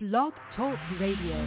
Blog Talk Radio.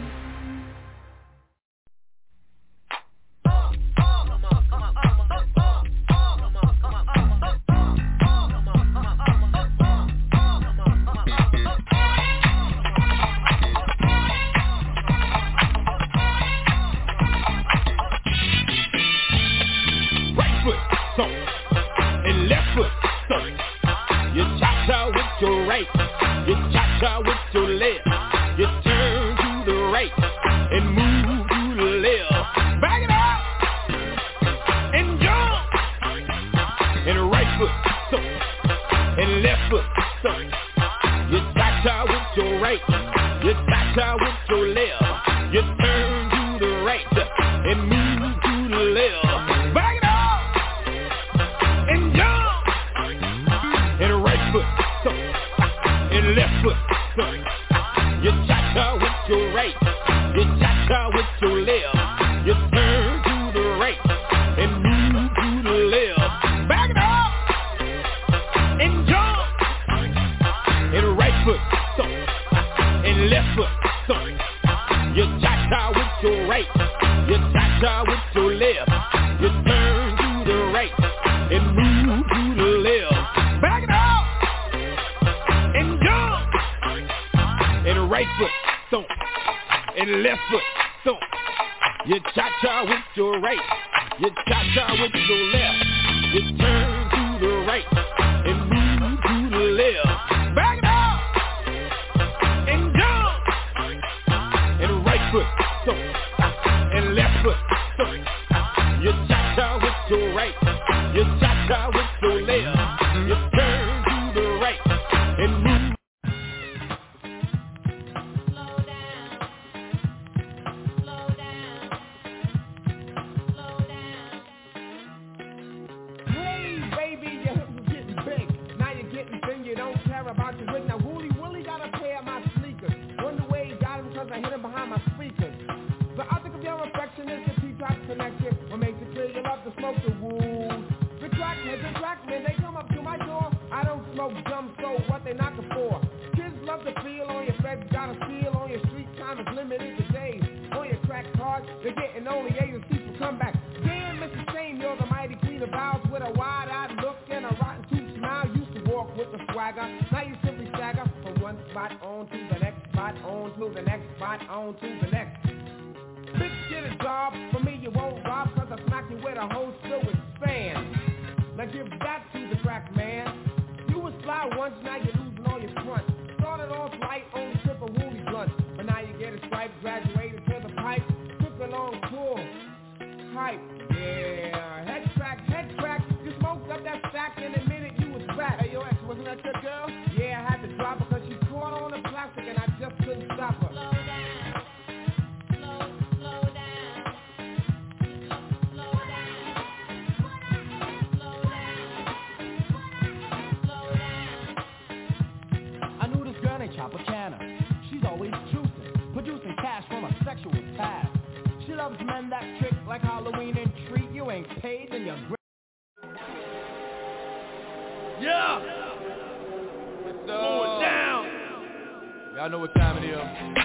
Y'all know what time it is.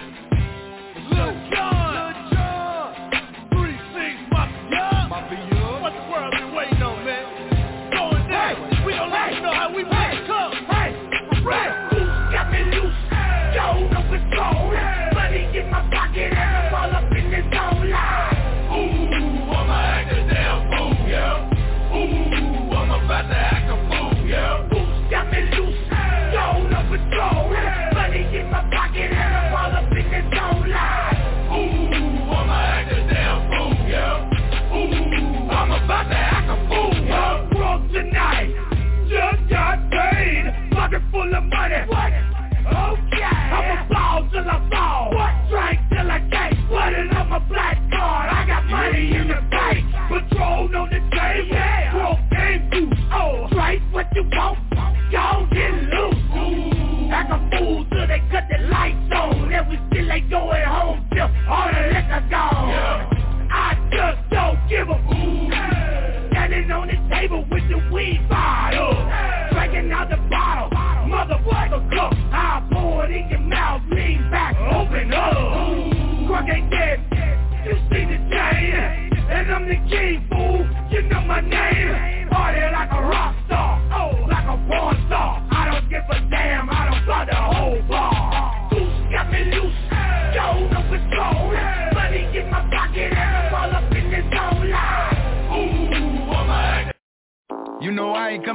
Lil Jon! 3-6 Mafia. What the world been waiting on, man? Going down. We don't let you know how we make it come. Right. Who's got me loose? Yo, no control. Money in my pocket and I'm all up in this zone line. Ooh, I'ma act a damn fool, yeah. Ooh, I'm about to act a fool, yeah. Who's got me loose? Yo, no control. Money in my pocket and I'm all up in this zone line. Ooh.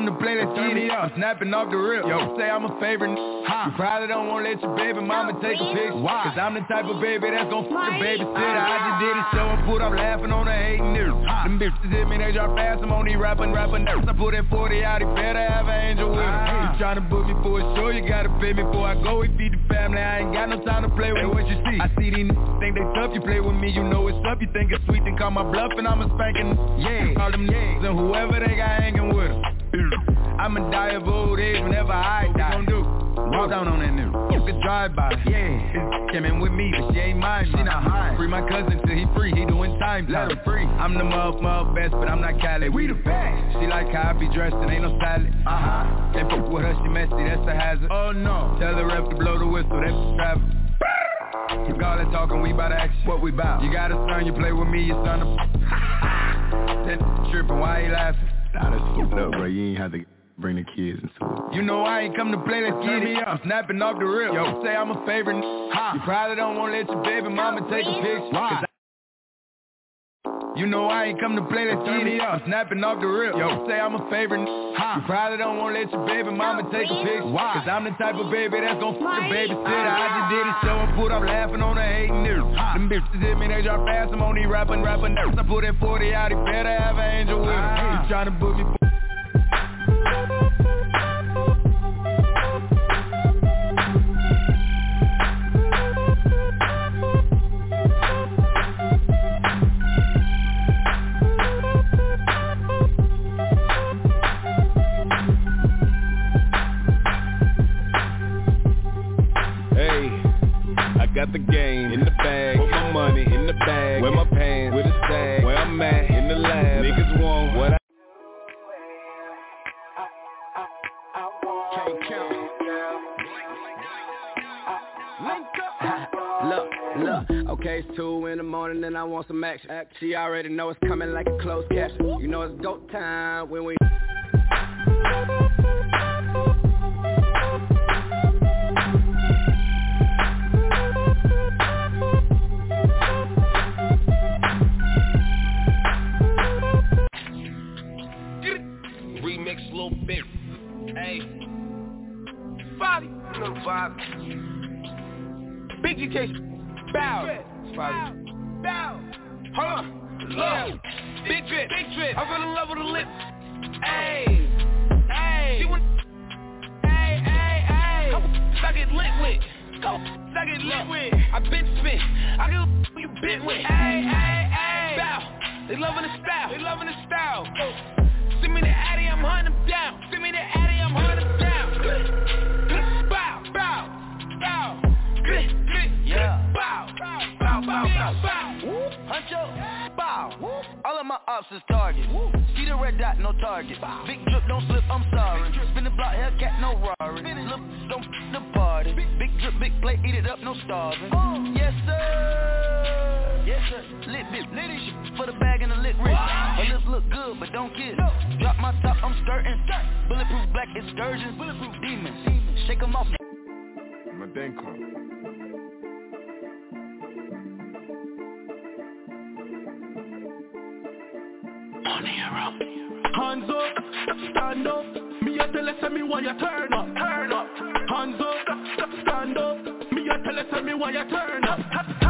to play, let's get it. I'm snapping off the rip. Yo, say I'm a favorite. You probably don't wanna let your baby mama take a picture. Why? Cause I'm the type of baby that's gon' fuck the babysitter. I just did a show and put up laughing on the hating niggas. Them bitches hit me, they drop fast. I'm on these rapping nerves. I put that 40 out, he better have an angel with him. You tryna book me for a show, you gotta pay me before I go. We feed the family, I ain't got no time to play with. Hey, what you see? I see these think they tough. You play with me, you know it's up. You think it's sweet, then call my bluff and I'm a spanking. Yeah, all them niggas and whoever they got hanging with them. I'ma die of old age whenever I die. What we gon' do? Walk down on that nigga. You could drive by. Yeah, his came in with me, but she ain't mine. She not high. Free my cousin till he free. He doing time. Let her free. I'm the motherfucker best, but I'm not Cali. We the best. She like how I be dressed and ain't no style. Can't fuck with her, she messy. That's a hazard. Oh no. Tell the rep to blow the whistle. That's travel. Keep all that talking, we bout to action. What we bout? You got a son, you play with me, your son. That trippin', why he laughing? Nah, that's fucked up, bro. You ain't have to bring the kids into it. You know I ain't come to play, let's get it. I'm snapping off the rip. Yo, say I'm a favorite. You probably don't wanna let your baby mama take a picture. Why? You know I ain't come to play, let's get it. I'm snapping off the rip. Yo, say I'm a favorite. You probably don't wanna let your baby mama take a picture. Why? Cause I'm the type of baby that's gon' fuck the babysitter. I just did a show and put up laughing on the hating niggas. Them bitches hit me, they drop fast. I'm on these rapping nerves. I put that 40 out, he better have an angel with him. You tryna book me for got the game in the bag, put my money in the bag, wear my pants with a tag, where I'm at in the lab, niggas want what I can't count. Look, okay, it's 2 in the morning and I want some action. She already know it's coming like a closed caption. You know it's go time when we little bit. Hey, Bobby, little Bobby. Big GK, bow, bow. Hold on, look, big drip. I fell in love with the lips. Hey, she want. Hey. I get lit with. I been spit. I get you bit with. Hey. Bow. They loving the style. Send me the Addy, I'm hunting them down. Bow. Huncho, bow. All of my ops is target. See the red dot, no target. Big drip, don't slip, I'm sorry. Spin the block, Hellcat, no Rari. Look, don't f*** the party. Big drip, big plate, eat it up, no starving. Yes sir. Lit bitch, litty shit for the bag and the lit wrist. Her lips look good, but don't kiss. Drop my top, I'm skirting. Bulletproof black excursions. Bulletproof demons. Shake them off. Madenko. Hands up, stand up. Me a tell her me why you turn up. Hands up, stand up. Me a tell her me why you turn up.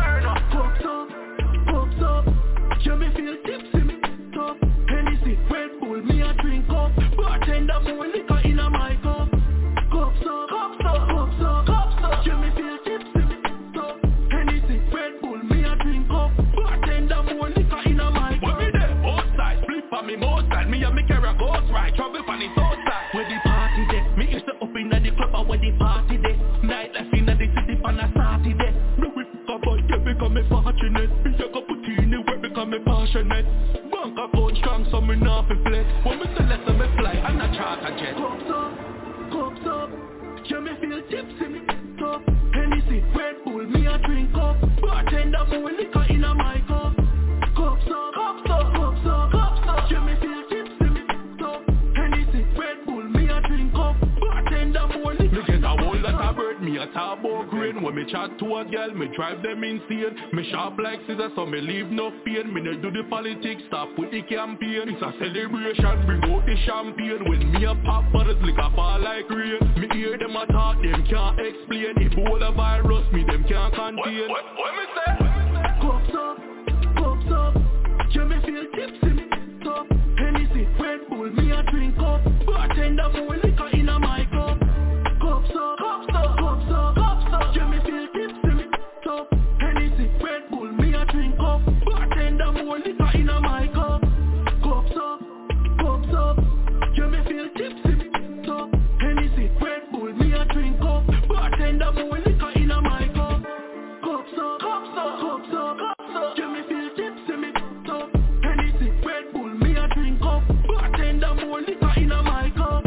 Cups up. You me feel tipsy, me top. Hennessy, Red Bull, me a drink up. Bartender, more liquor in a my cup. Cups up. You me feel tipsy, me top. Hennessy, Red Bull, me a drink up. Bartender, more liquor in a my cup. When me there, outside, flip on me outside. Me and me carry a ghost ride, trouble on the outside. Where the party day, me used to up in the club, where the party day. Nightlife in the city on a Saturday. No we fuck about you become me fortunate. Me a go put in the work become me passionate. Bank account strong, so me not fi flex. When me select me fly, and a charter jet. Cups up, you me feel tipsy, me top. Hennessy, Red Bull, me a drink up. Bartender, more liquor in a my cup. Cups up. You me feel tipsy, me top. Hennessy, Red Bull, me a drink up. Bartender, more liquor. Me get a whole lot of bird, me a talk talk about grain. When me chat to a girl, me drive them insane. Me sharp like scissors, so me leave no pain. Me no do the politics, stop with the campaign. It's a celebration, bring out the champagne. When me a pop bottles, lick a fall like rain. Me hear them a talk, them can't explain. Ebola virus, me them can't contain. What me say? Cups up, you me feel tipsy, me top. Hennessy, Red Bull, me a drink up. Bartender, more liquor in a my cup. Cups up, you me feel tipsy, me top. Hennessy, Red Bull, me a drink up. Bartender, more liquor in a my cup. Cups up, you me feel tipsy, me top. Hennessy, Red Bull, me a drink up. Bartender, more liquor in a my cup. Cups up, you me feel tipsy, me top. Hennessy, Red Bull, me a drink up. Bartender, more liquor in a my cup.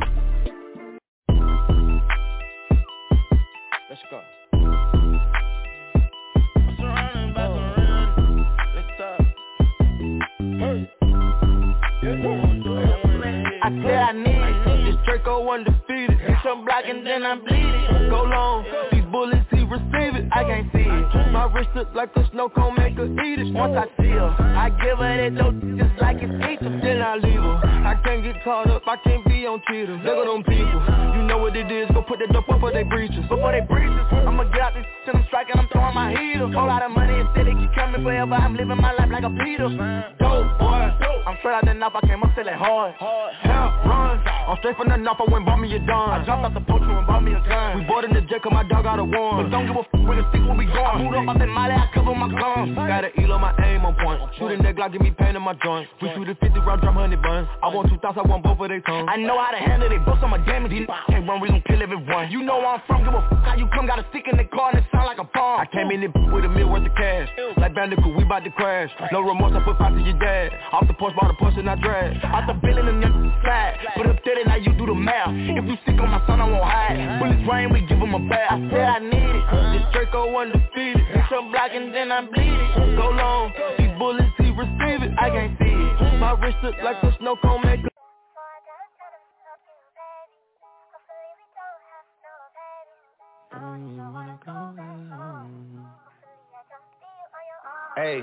Let's go. I said I need it. This Draco undefeated. Some block and then I bleed it. Go long. These bullets he receive it. I can't see it. My wrist look like a snow cone, make her eat it. Once I see her, I give her that dope just like it's pizza. Then I leave her. I can't get caught up. I can't be on Twitter. Look at them people. You know what it is. Go put that dope up for they breaches. I'ma get out this shit. I'm striking. I'm throwing my heater. Whole lot of money instead it keep coming forever. I'm living my life like a Peter. Dope boy. I'm straight out the knob. I came up feeling hard. Hell run. I'm straight from the knob. I went bought me a dime. I dropped out the poacher and bought me a gun. We bought in the jet cause my dog got a warrant. But don't give a f*** when the stick when we gone. I moved up out that molly. I cover my guns. Got an elo, my aim on point. Shooting that Glock, give me pain in my joint. We shoot a 50 round drum, 100 buns. I want 2,000, I want both of their tongues. I know how to handle it. Books on my damage. These can't run, we gon' kill everyone. You know where I'm from. Give a f*** how you come. Got a stick in the car and it sound like a bomb. I came in it with $1 million worth of cash. Like Bandicoot, we bout to crash. No remorse, I put 5 to your dad. Off the porch, bought a push and I drag. Out the building and then slide. Put up 30, now you do the math. If you sick on my son, I won't hide. Bullets rain, we give him a bath. I said I need it. This Draco undefeated. Some block and then I bleed it. Go long. These bullets he receive it. I can't see it. My wrist look like a snow cone, make her. Hey,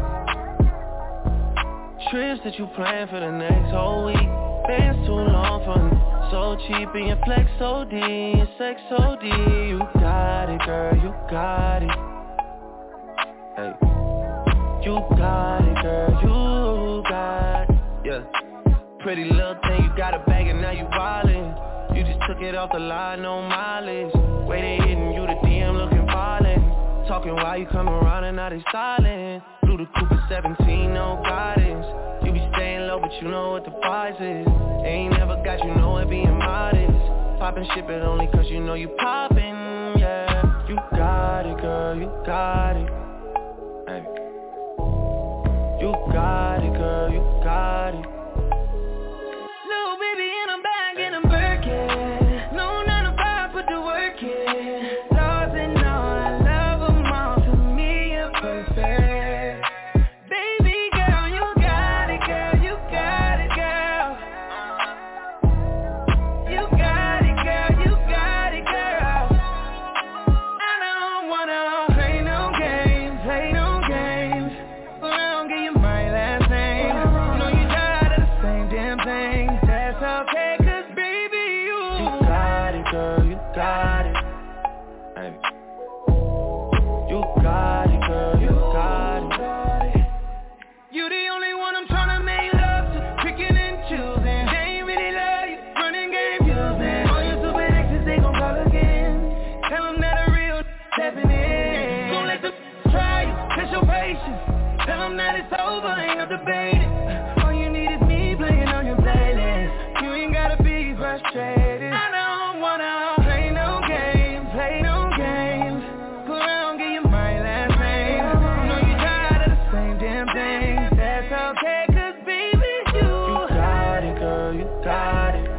trips that you plan for the next whole week. Bands too long for me. So cheap and your flex OD, your sex OD. You got it, girl, you got it. Hey, you got it, girl, you got it. Yeah, pretty little thing, you got a bag and now you wildin'. You just took it off the line, no mileage. Way they hitting you, the DM looking violent. Talking while you come around and now they silent. Blue the Cooper 17, no guidance. You be staying low, but you know what the price is. Ain't never got you know it being modest. Poppin' ship it only cause you know you poppin', yeah. You got it, girl, you got it. Hey. You got it, girl, you got it. Little baby and I'm back and I'm working. No 9 to 5, put the work in. Laws and all, I love them all. To me, you're perfect. All you need is me playing on your playlist. You ain't gotta be frustrated. I don't wanna play no games, Go around, get you my last name. I know you tired of the same damn thing. That's okay, cause baby, you got it, girl, you got it.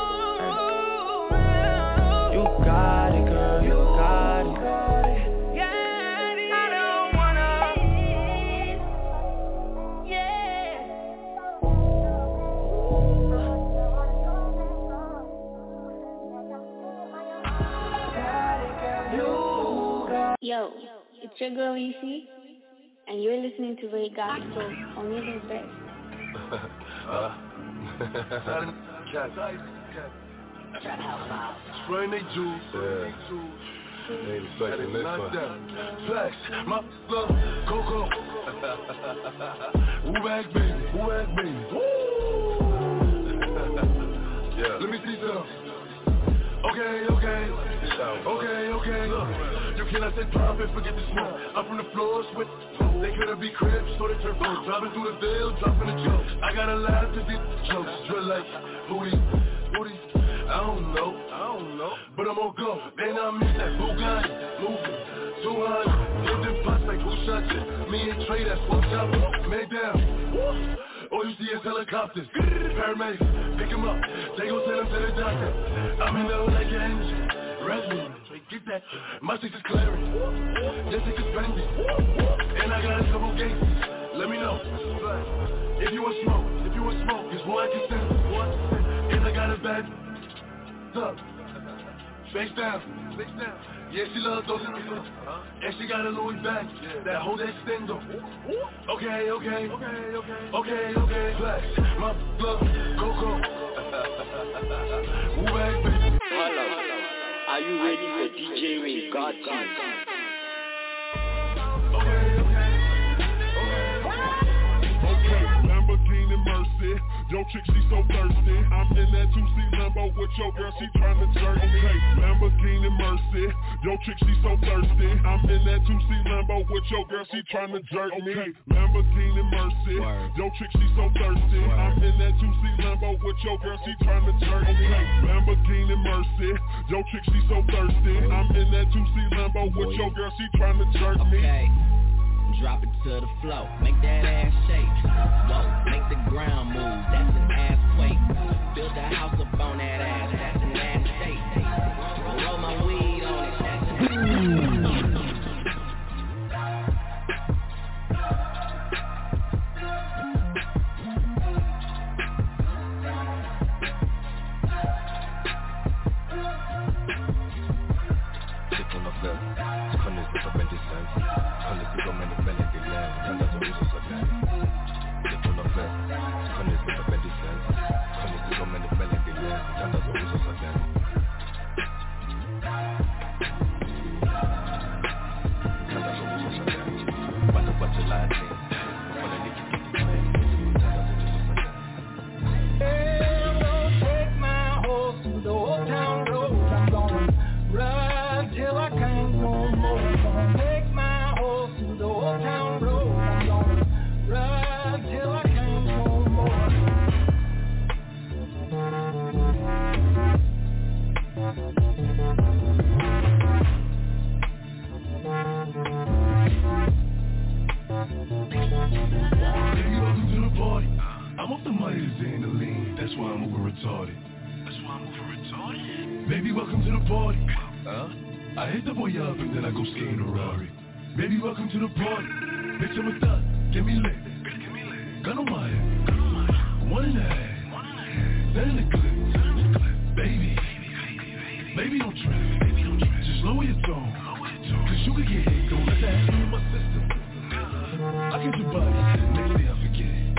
You got it, girl, you got it. Yo, it's your girl EC, and you're listening to Ray Gospel, only the best. Spraying they juice, Ain't expecting this one. Flex, my love, Coco. Woo back baby, woo back baby. Woo! Yeah. Let me see some. Okay. Look, you cannot say profit, forget the smoke. I'm from the floors with they couldn't be cribs, so they turn full. Driving through the veil, dropping the joke. I gotta laugh to these jokes. Drill like booty. I don't know, but I'm on go. Then I miss that Bugatti, moving 200. Give them butts like who shot you? Me and Trey, that's full chopper. Man down. All you see is helicopters, paramedics, pick him up, they gon' send him to the doctor. I'm in love like your engine, Redmond, get that, my six is clearing, your six is pending, and I got a couple gangsters, let me know, if you want smoke, it's what I can send, and I got a bad, up, face down, yeah, she loves those and she got a Louis bag, that whole extendo. Okay, flex, my love, Coco. Hello, are you ready for DJ Ray Gospel? Lamborghini Mercy, yo chick she so thirsty. I'm in that 2C Lambo with your girl, she tryna jerk me. Lamborghini Mercy, yo chick she so thirsty. I'm in that 2C Lambo with your girl, she tryna jerk me. Lamborghini Mercy, yo chick she so thirsty. I'm in that 2C Lambo with your girl, she tryna jerk me. Lamborghini Mercy, yo chick she so thirsty. I'm in that 2C Lambo with your girl, she tryna jerk me. Drop it to the floor, make that ass shake. Whoa, make the ground move, that's an ass quake. Build a house up on that ass, that's an ass state. Roll my weed on it, that's an Baby, welcome to the party. I hit the boy up and then I go skating a Rari. Baby, welcome to the party. Bitch, I'm a thug, get me lit. Gun on my head, 1.5. Then in the clip. Baby, don't trip. Just lower your tone. Cause you can get hit, don't let that happen in my system. I get your body, next day I forget it.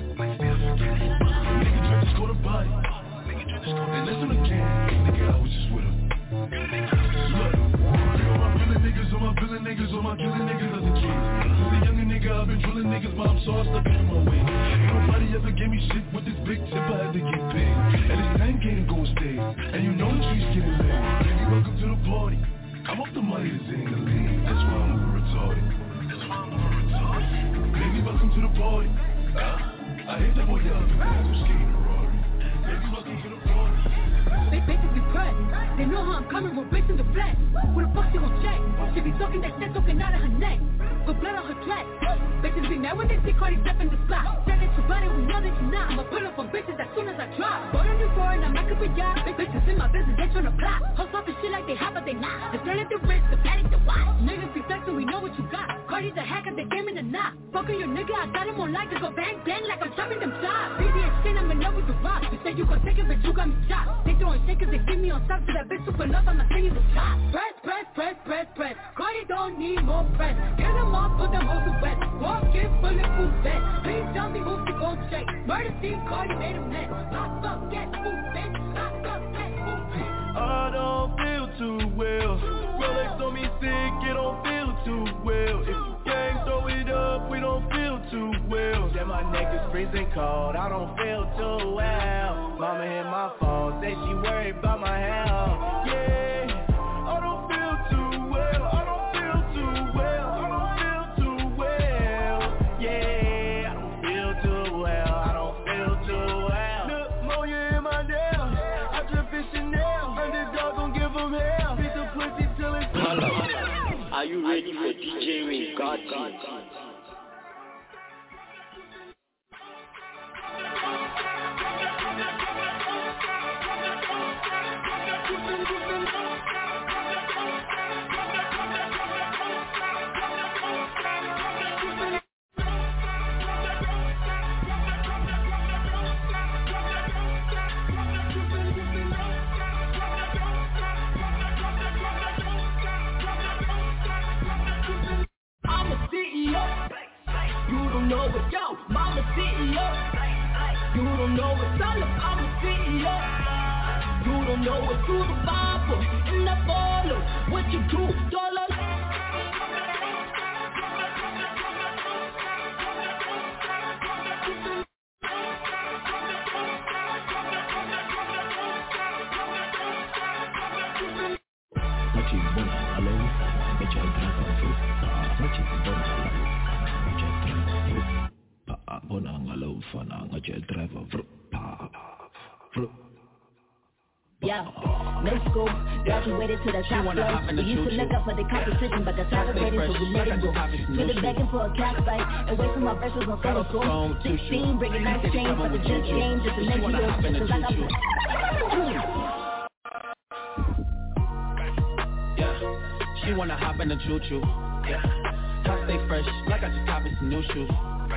Nigga, just go to body. And listen again, nigga, I was just with her. Look, all my villain niggas, all my killing niggas are the kids. Since a younger nigga, I've been drilling niggas, but I'm so I stuck in my way. Ain't nobody ever gave me shit with this big tip, I had to get paid. And it's time game gon' stay, and you know the streets getting laid. Baby, welcome to the party. I'm off the money that's in the lean, that's why I'm over retarded. Baby, welcome to the party. I hit that boy up and then I go skating a Rari. Baby, welcome to the party. Bitches be pressed. They know how I'm coming with bricks in the flesh. Who the fuck she gon' check? She be talking that shit talking out of her neck. Got blood on her dress. Bitches be mad when they see Cardi step in the spot. Said that you bought it, we know that you not. I'ma pull up on bitches as soon as I drop. Bought a new foreign, I'm not gonna be job. Big bitches in my business, they tryna plot. Hoes off and shit like they hot, but they not. The girl at the wrist, the fat at the watch. Niggas be flexing, we know what you got. Cardi's a hacker, they came in the knot. Fucking your nigga, I got him on like to go bang bang like I'm chopping them shots. BBS shit, I'm in love with the rock. You say you gon' take it, but you got me shot. They throwing shit cause they give me on top to that bitch super love, I'ma send you the shot. Press. Cardi don't don't need more friends. Get them off, put them hoes to wet. Walk in, bulletproof vest. Please tell me who's the gold check. Murder scene, Cardi made a mess. Lock up, get food, bitch. Lock up, get food, bitch. I don't feel too well. Rolex on me sick, it don't feel too well. If you gang, throw it up, we don't feel too well. Yeah, my neck is freezing cold, I don't feel too well. Mama hit my phone, say she worried about my health. Yeah, I don't feel too well, I don't feel too well, I don't feel too well. Yeah, I don't feel too well, I don't feel too well. Pneumonia in my nail, I just fish Chanel. Underdog gon' give him hell, beat the pussy till it's Hello. Are you ready for DJ Ray Gotti? Yo, mama CEO. You don't know what's all up, I'm a CEO. You don't know what's through the Bible, in the follow, what you do, dollars. Yeah, no school, graduated to the top floor. We used to look up for the competition, but the tolerated, so we let it go. Really begging for a cash fight, and wasting my verses on solo school. 16, bringing nice change for the just game, just to let you know, cause I got Yeah, she wanna hop in the choo-choo. Yeah, I stay fresh, like I just copied some new shoes.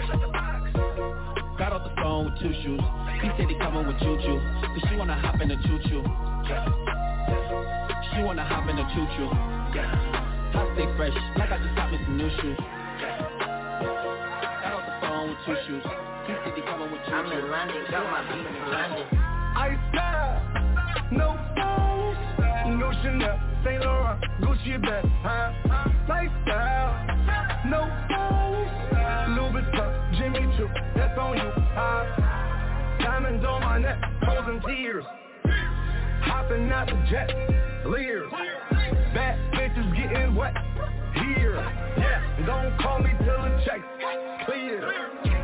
Got off the phone with 2 shoes. He said he coming with choo-choo, cause she wanna hop in the choo-choo. Yeah. She wanna hop in the choo-choo. Yeah. I stay fresh, like I just got me some new shoes. Yeah. Got off the phone with 2 shoes. He said he coming with choo-choo. I'm in London, got my beat in London. Ice style, no phones, no Chanel, Saint Laurent, Gucci bag, lifestyle, no phones, Louis Vuitton, Jimmy Choo, that's on you, diamonds on my neck, frozen tears, hopping out the jet, leers, bad bitches getting wet, here, yeah, don't call me till the check's clear.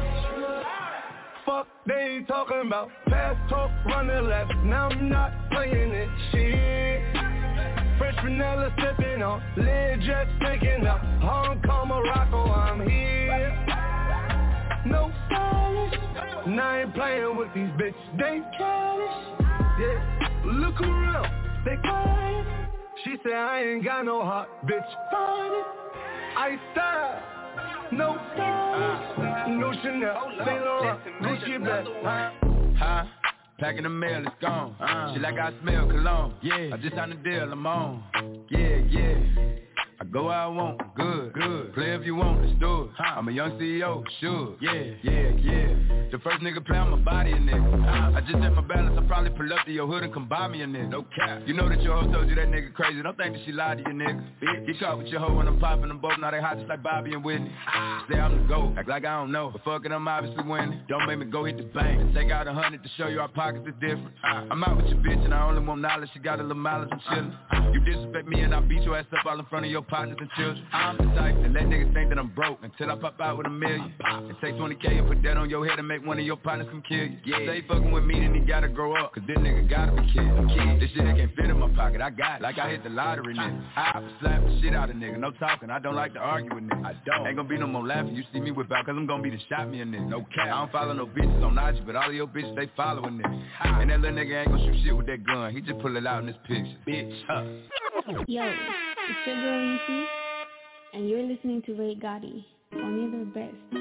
Fuck they ain't talking about, fast talk, run the left, now I'm not playing it, shit. Fresh vanilla sipping on, lid just thinking up, Hong Kong, Morocco, I'm here. No stylish, and I ain't playing with these bitches, they childish. Yeah, look around, they quiet. She said I ain't got no heart, bitch, find it. I style, no stylish, no Chanel, Saint Laurent, Gucci bag. Packing the mail, it's gone. She like I smell cologne. Yeah, I just signed a deal, I'm on. Yeah. I go where I want, good. Play if you want, let's do it. I'm a young CEO, sure. Yeah. The first nigga play on my body, a nigga. I just check my balance, I probably pull up to your hood and come buy me a nigga. No cap. You know that your hoe told you that nigga crazy. Don't think that she lied to you, nigga. Get caught with your hoe when I'm popping them both. Now they hot just like Bobby and Whitney. Say I'm the GOAT, act like I don't know. But fuck it, I'm obviously winning. Don't make me go hit the bank and take out 100 to show you our pockets are different. I'm out with your bitch and I only want knowledge. She got a little mileage and chillin'. You disrespect me and I beat your ass up all in front of your partners and children. I'm the type that let niggas think that I'm broke until I pop out with $1 million. And take 20K and put that on your head and make one of your partners come kill you. Yeah, say fucking with me then he gotta grow up, cause this nigga gotta be kid. This shit that can't fit in my pocket, I got it, like I hit the lottery, nigga. I slap the shit out of nigga, no talking, I don't like to argue with nigga. I don't, ain't gonna be no more laughing, you see me whip out, cause I'm gonna be the shot me a nigga, no cap. I don't follow no bitches on IG, but all of your bitches, they following nigga. And that little nigga ain't gonna shoot shit with that gun, he just pull it out in this picture, bitch. Yo, it's your girl Easy, and you're listening to Ray Gotti, only the best.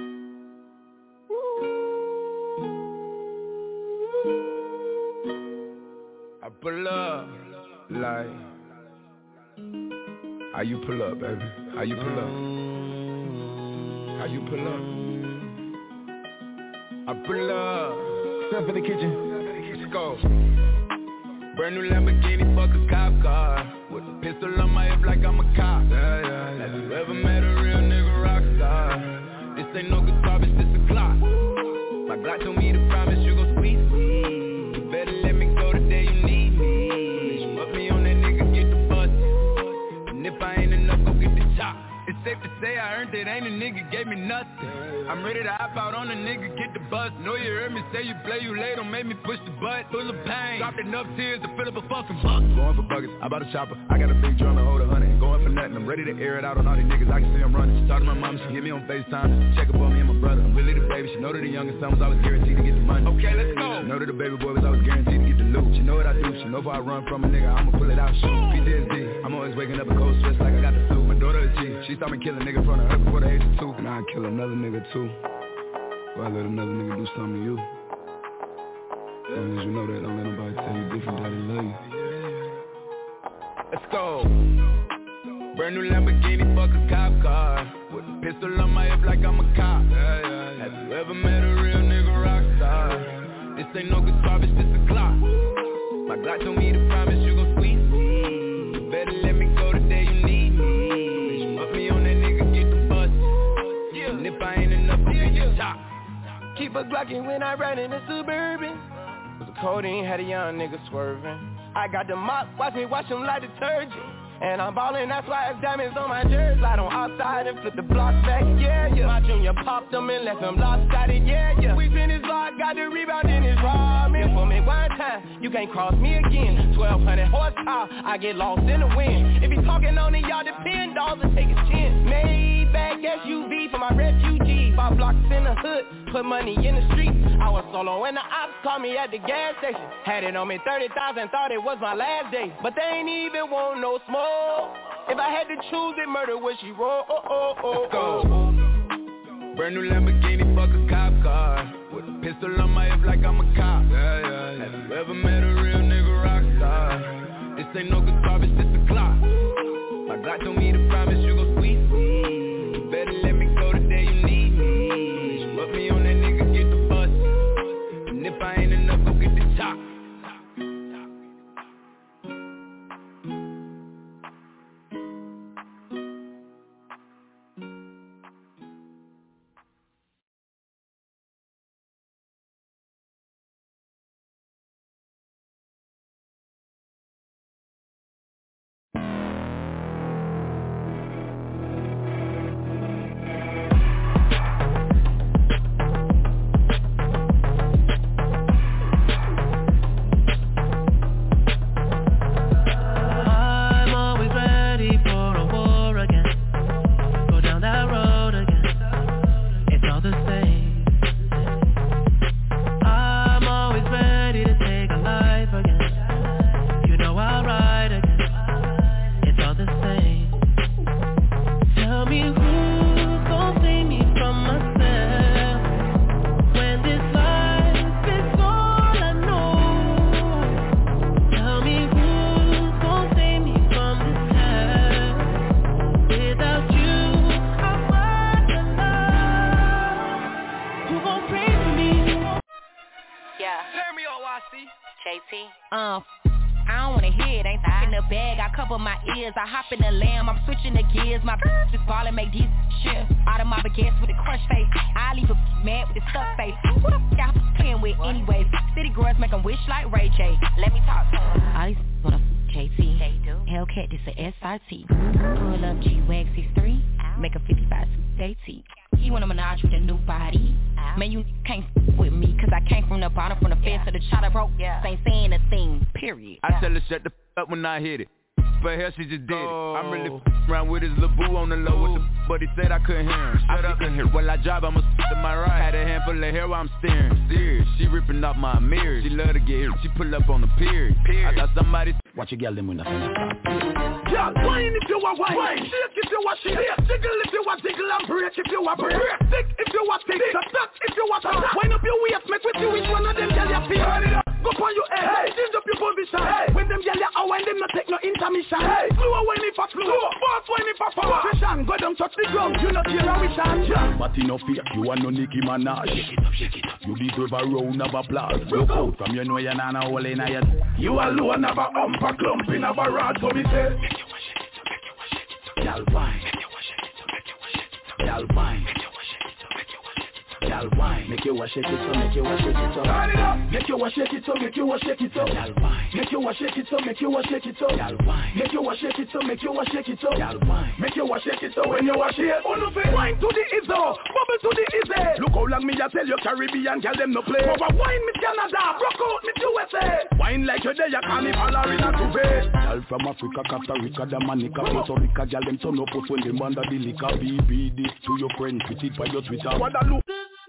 I pull up like How you pull up, baby? How you pull up? How you pull up? I pull up. Step in the kitchen. Let's go. Brand new Lamborghini, fuck a cop car. With a pistol on my hip like I'm a cop. Have you ever met a real nigga rock star? This ain't no guitar, bitch, this a clock. My Glock told me to promise you gon' squeeze me. You better let me go the day you need me. Bitch, fuck me on that nigga, get the bus. And if I ain't enough, go get the chop. It's safe to say I earned it, ain't a nigga gave me nothing. I'm ready to hop out on a nigga, get the bus. Know you heard me say you play, you late, don't make me push the butt. Full of pain, dropped enough tears to fill up a fucking buck. Going for buckets, I bought a chopper. I got a big drum to hold 100. Going for nothing, I'm ready to air it out on all these niggas. I can see them running. She talked to my mom, she hit me on FaceTime. Check up on me and my brother. I'm really the baby. She know that the youngest son was always guaranteed to get the money. Okay, let's go. She know that the baby boy was always guaranteed to get the loot. She know what I do. She know if I run from a nigga, I'ma pull it out, shoot. PTSD, I'm always waking up in cold sweats like I got the flu. My daughter is G. She saw me kill a nigga in front of her before the age of 2. And I'd kill another nigga too. Or I let another nigga do something to you. As long as you know that, don't let nobody tell you different that they love you. Let's go. Brand new Lamborghini, fuck a cop car. With a pistol on my hip like I'm a cop. Have you ever met a real nigga rock star? This ain't no guitar, bitch, this a clock. My Glock told me to promise you gon' squeeze me. You better let me go the day you need me. Bitch, fuck me on that nigga, get the bus. And if I ain't enough, go get your top. Keep a Glockin' when I ride in the Suburban. Was a codeine, had a young nigga swerving. I got the mop, watch me wash him like detergent. And I'm ballin', that's why it's diamonds on my jersey. Slide on outside and flip the block back, yeah. My junior popped them and left him lopsided, yeah. We in his block, got the rebound in his ramen. For me one time, you can't cross me again. 1200 horsepower, I get lost in the wind. If he talking on it, y'all depend, dogs and take a chance. Maybach SUV for my refugees. 5 blocks in the hood, put money in the street. I was solo when the ops called me at the gas station. Had it on me 30,000, thought it was my last day. But they ain't even want no smoke. If I had to choose it, murder would she roll? Let's go. Brand new Lamborghini, fuck a cop car. With a pistol on my hip like I'm a cop. Have you ever met a real nigga rock star? This ain't no guitar, bitch, this a clock. My Glock told me to promise you gon' squeeze me. You better let me go the day you need me. Bitch, fuck me on that nigga, get the bus. And if I ain't enough, go get the top. I don't wanna hear it, ain't in the bag, I cover my ears, I hop in the lamb, I'm switching the gears, my just ballin' make these shit out of my baguettes with a crush face, I leave a mad with a stuck face, who the f*** y'all playing with anyways, city girls make them wish like Ray J, let me talk to them. I used to wanna JT, Hellcat, this a SRT, pull up G-Wag 6'3", make a 55 AT. He want a menage with a new body. Man, you can't with me, cause I came from the bottom, from the fence to the chopper broke. Ain't saying a thing, period. I tell her shut the up when I hit it. But hell, she just did it. I'm really around with his little boo on the low with the but he said I couldn't hear him. I couldn't hear. While I drive, I'ma to my right. Had a handful of hair while I'm steering. Serious, she ripping off my mirrors. She love to get here. She pull up on the pier. I got somebody. Watch your gal them when I finish. Yeah, whine if you want whine, shake if you want shake, jiggle if you want jiggle, and break if you want break, stick if you want stick, touch if you want touch. Wind up your waist, make with you each one of them, girl, you feel. Turn it up. Go up on your head. Change up your position. When them yell out, when them not take no intermission. Slow when if a slow, fast when if a fast. Pressure, go down touch the ground. You not hear a wish and but enough fear, you are no Nicki Minaj. Shake it up. You deserve a round of applause. Look out from your know you're not a hole in your. You alone have a umpa clump in a barrage, so me say. Make you wash it, so make you wash it, so y'all wine. Make you wash it, so make you wash it, so y'all wine. Make you wash it, so make you wash it, so y'all wine. Make you wash it, so make you wash it, so turn it up. Make you wash it, so make you wash it, so y'all wine. Make you wash it, so make you wash it, so y'all wine. Make you wash it, so make you wash it, so y'all wine. Make you wash it, so when you wash it, on the face. Wine to the izzo, bubble to the izzy. Look how long me a tell you Caribbean, girl them no play. Over wine me Canada, rock out me USA. Wine like you there, you carnival or in a coupe. Girl from Africa, Costa Rica, Dominica, Puerto Rica, girl them turn up when them under the liquor. BB this to your friend, put it by your Twitter. What a look.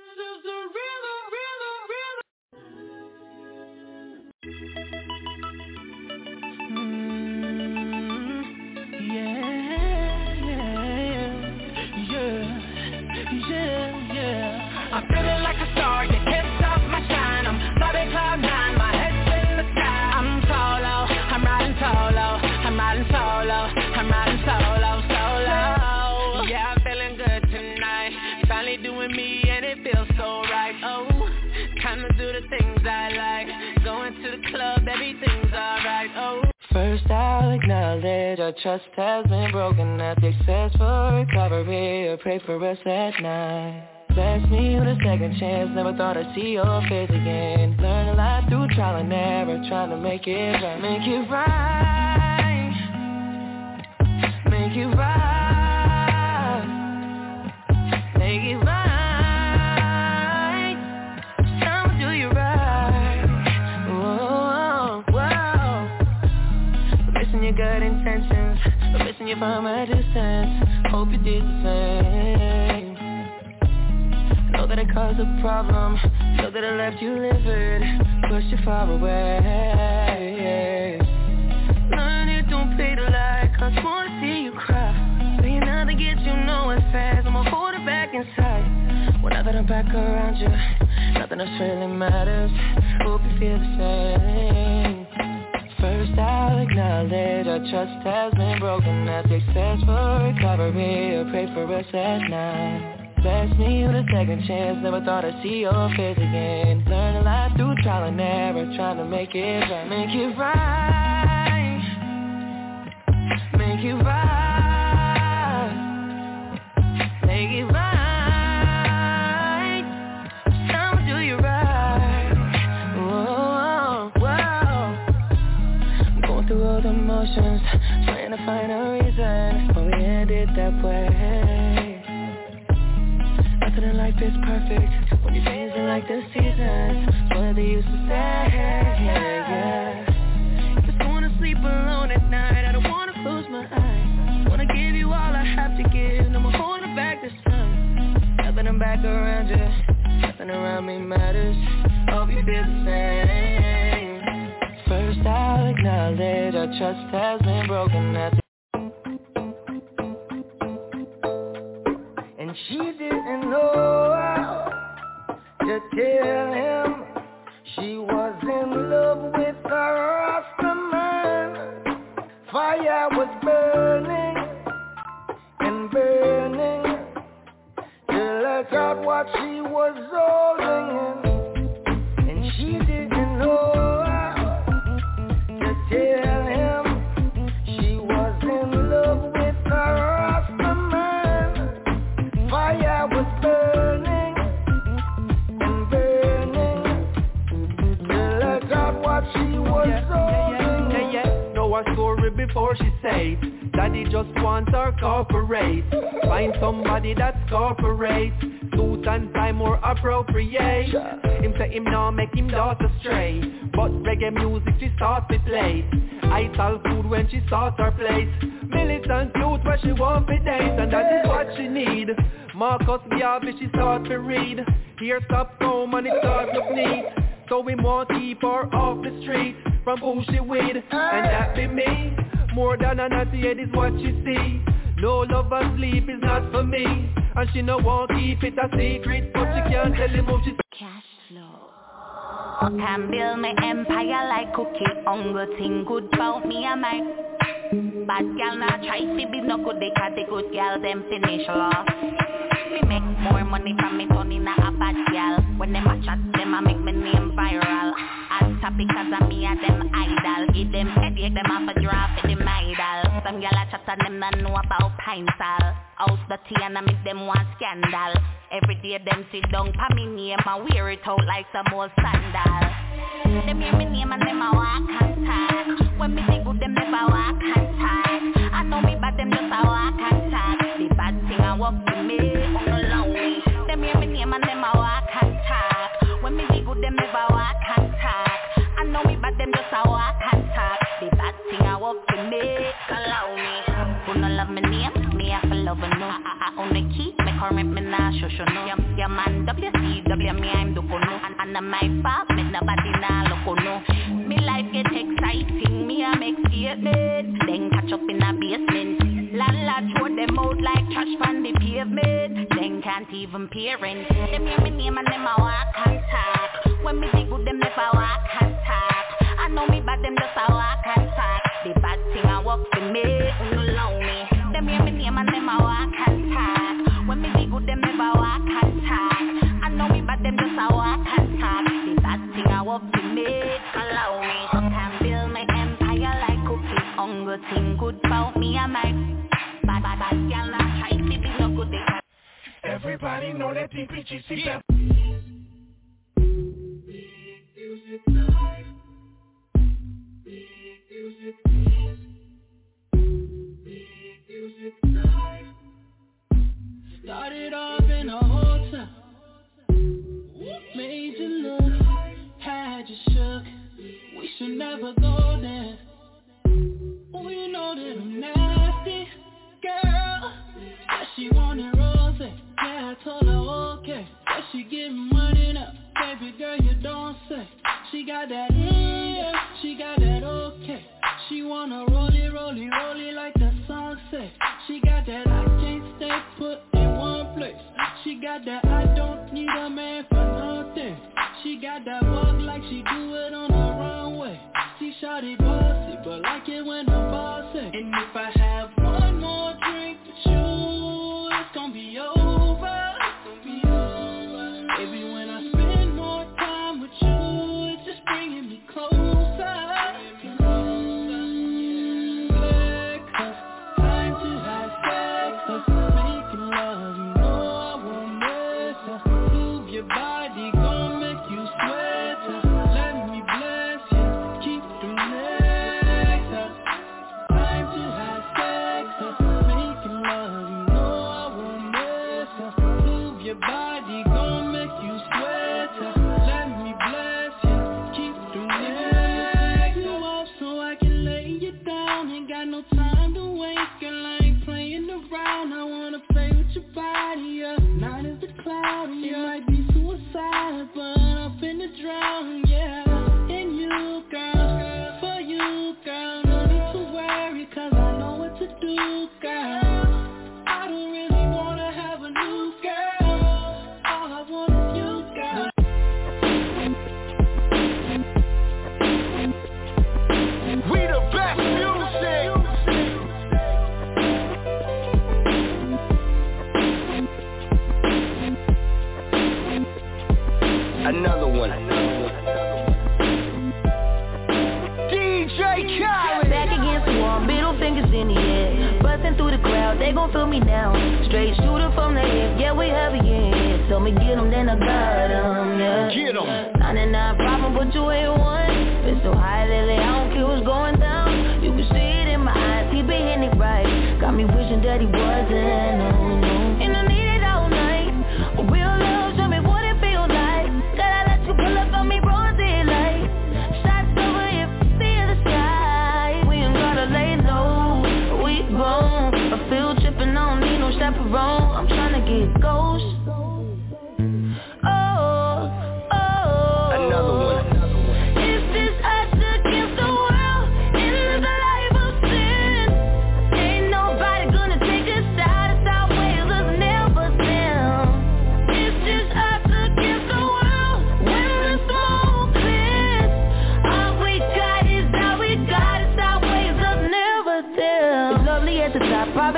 I'm feeling like a star, your hips off my shine. I'm floating cloud nine, my head's in the sky. I'm solo, I'm riding solo, I'm riding solo, I'm riding solo, solo. Yeah, I'm feeling good tonight. Finally doing me and it feels so right. Oh, time to do the things I like. Going to the club, everything's alright. Oh. First I'll acknowledge our trust has been broken. At the successful recovery, I pray for us at night. Bless me with a second chance, never thought I'd see your face again. Learn a lot through trial and error, trying to make it right. Make it right. Make it right. Make it right. I'ma do you right. Whoa, whoa. But missing your good intentions, but missing you from a distance. Hope you did the same. Know that I caused a problem, know that I left you livid, pushed you far away. Learn it, don't pay to lie, cause I wanna see you cry. Paying out to get you know it fast, I'ma hold it back inside. Well, now that I'm back around you, nothing else really matters. Hope you feel the same. First I'll acknowledge our trust has been broken. At successful recovery, I pray for us at night. Bless me with a second chance, never thought I'd see your face again. Learn a lot through trial and error, trying to make it right. Make it right. Make it right. Make it right. I'ma do you right. Whoa, whoa. I'm going through all the motions, trying to find a reason why we ended that way. Nothing in life is perfect when you're changing like the seasons. What they used to say, yeah. Just wanna sleep alone at night, I don't wanna close my eyes. Wanna give you all I have to give, no more holding back this time. Now that I'm back around you, nothing around me matters. Hope you feel the same. First I'll acknowledge our trust has been broken. And she didn't know how to tell him she was in love with a Rasta man. Fire was burning and burning till I got what she was holding in. And she didn't know how to tell him she was in love with a Rasta man. Fire was burning and burning till I got what she was holding. Yeah. Know her story before she said Daddy just wants her corporate. Find somebody that's corporate, suit and tie more appropriate. Him say him now make him daughter stray, but reggae music she start to play. Ital food when she start her place. Militant youth where she want for days, and that is what she need. Marcus Garvey she start to read. Here stop home and it start look neat. So we want keep her off the street from who she with, and that be me. More than a naughty head is what she see. No love and sleep is not for me, and she no want keep it a secret, but she can't tell him how she. Cash flow. Can build my empire like cookie. Hunger thing good about me and my bad gal not try to be no good. They cut the good gal them finish off. Me make more money from me turning a bad gal. When them a chat them I make my name viral. Hot topic cause of me and them idol. Give them headache them off a draw for them idol. Some gal a chat and them not know about pine sal. House the tea and I make them want scandal. Every day them sit down pa me name and wear it out like some old sandal. Them hear me name and them a walk and talk. When me say good them never walk and talk. I know me but them just a walk and talk. The bad thing I walk to me, along me. Them hear me name and them a walk and talk. When me say good them never walk and talk. I know me but them just a walk and talk. The bad thing I walk to me, allow me. Who no love me name, me have to love no. I only keep me current me nah show no. Your man WCW me I'm duko no. And my pop me nobody nah look no. Me life get exciting, me I make statement. Then catch up in a basement. Landlord throw them out like trash from the pavement. Then can't even parent. Them hear me name and them a walk and talk. When me dig good them never walk and talk. I know me but them just a walk and talk. The bad thing I walk for me, allow me. Them hear me name and them a walk and talk. When me dig good them never walk and talk. I know me but them just a walk and talk. The bad thing I walk for me, allow me. Can build my empire like cookie. Hunger thing good about me and my bad gal not try to be no good. Everybody know that DPGC yeah. Started off in a hotel, made you look, had you shook. We should never go there. Oh, you know that I'm nasty, girl. Said she wanted rose, yeah, I told her okay. Said she getting money now, baby girl, you don't say. She got that yeah, she got that okay. She wanna roll it like the song say. She got that I can't stay put in one place. She got that I don't need a man for nothing. She got that walk like she do it on the runway. She shawty bossy, but like it when I'm bossy. And if I have one more drink with you, it's gonna be over. Baby, when I spend more time with you, it's just bringing me closer. Another one. DJ Khaled. Back against the wall, middle fingers in the air. Busting through the crowd, they gon' feel me now. Straight shooter from the hip, yeah, we heavy in here. Tell me get them, then I got them, yeah. Get them. 99 problem, but you ain't one. Been so high lately, I don't care what's going down. You can see it in my eyes, he been hitting it right. Got me wishing that he wasn't, no, no. And I need it all night. A real love, show me what it feels like. Gotta let you pull up on me, rosy light. Shots over here, see the sky. We ain't gotta lay low, we grown. I feel tripping, I don't need no chaperone. I'm tryna get ghost. Another one. Clear.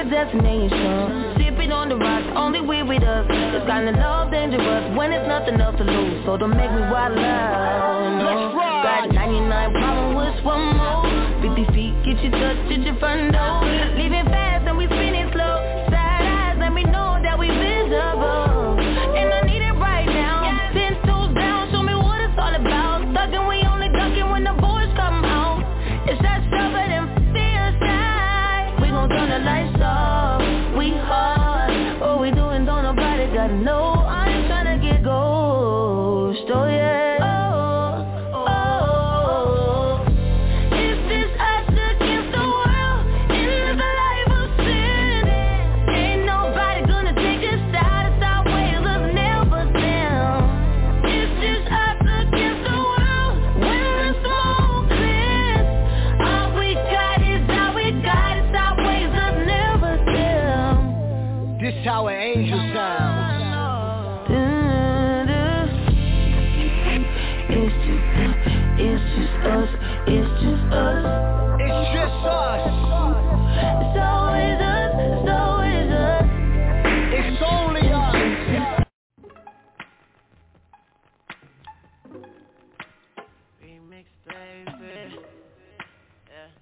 destination. Sipping on the rocks, only we with us. This kind of love dangerous when it's nothing else to lose. So don't make me wild out. No. Got 99 problems with one more. 50 feet, get you touched at your front door. Leaving fast and we spinning slow. Side eyes, let me know that we visible. And I need it right now. 10 toes down, show me what it's all about. Thuggin', we only duckin' when the boys come out. It's that stubborn and fierce side. We gon' turn the lights off. We hard. What we doing, don't nobody gotta know. I ain't tryna get ghost. Oh yeah. How an angel sounds. It's just us. It's just us. It's just us. It's always us. It's always us. It's only us. Remix, baby. Yeah.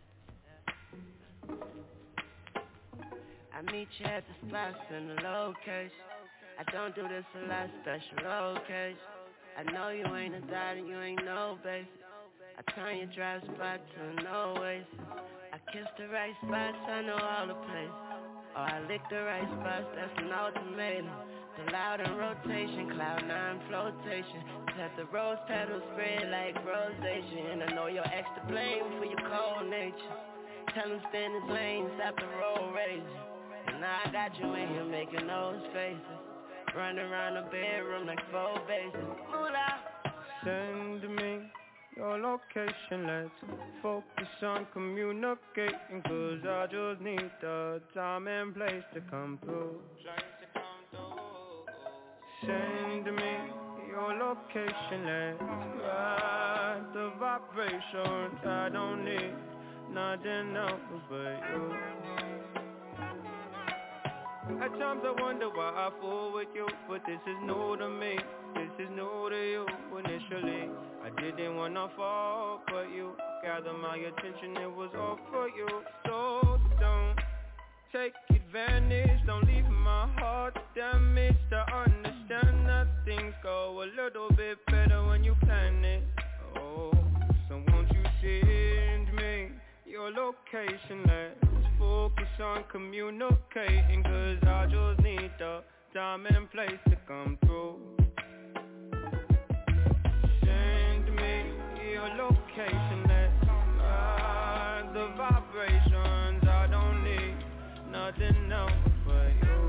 I meet you at the spots and the location. I don't do this a lot, special occasion. I know you ain't a dot and you ain't no basic. I turn your dry spot to no waste. I kiss the right spots, I know all the places. Or I lick the right spots, that's an ultimatum. The loud in rotation, cloud nine flotation. Let the rose petals spread like rosation. And I know you're extra blame for your cold nature. Tell them stand in lane, stop the road raging. And now I got you in here making those faces. Running around the bedroom like 4 bases. Moolah. Send me your location, let's focus on communicating. Cause I just need the time and place to come through. Send me your location, let's ride the vibrations. I don't need nothing else but you. At times I wonder why I fool with you, but this is new to me, this is new to you. Initially, I didn't wanna fall, but you gathered my attention, it was all for you. So don't take advantage, don't leave my heart damaged. I understand that things go a little bit better when you plan it. Oh, so won't you send me your location, let's focus on communicating. Cause I just need the time and place to come through. Send me your location, let's ride the vibrations. I don't need nothing else but you.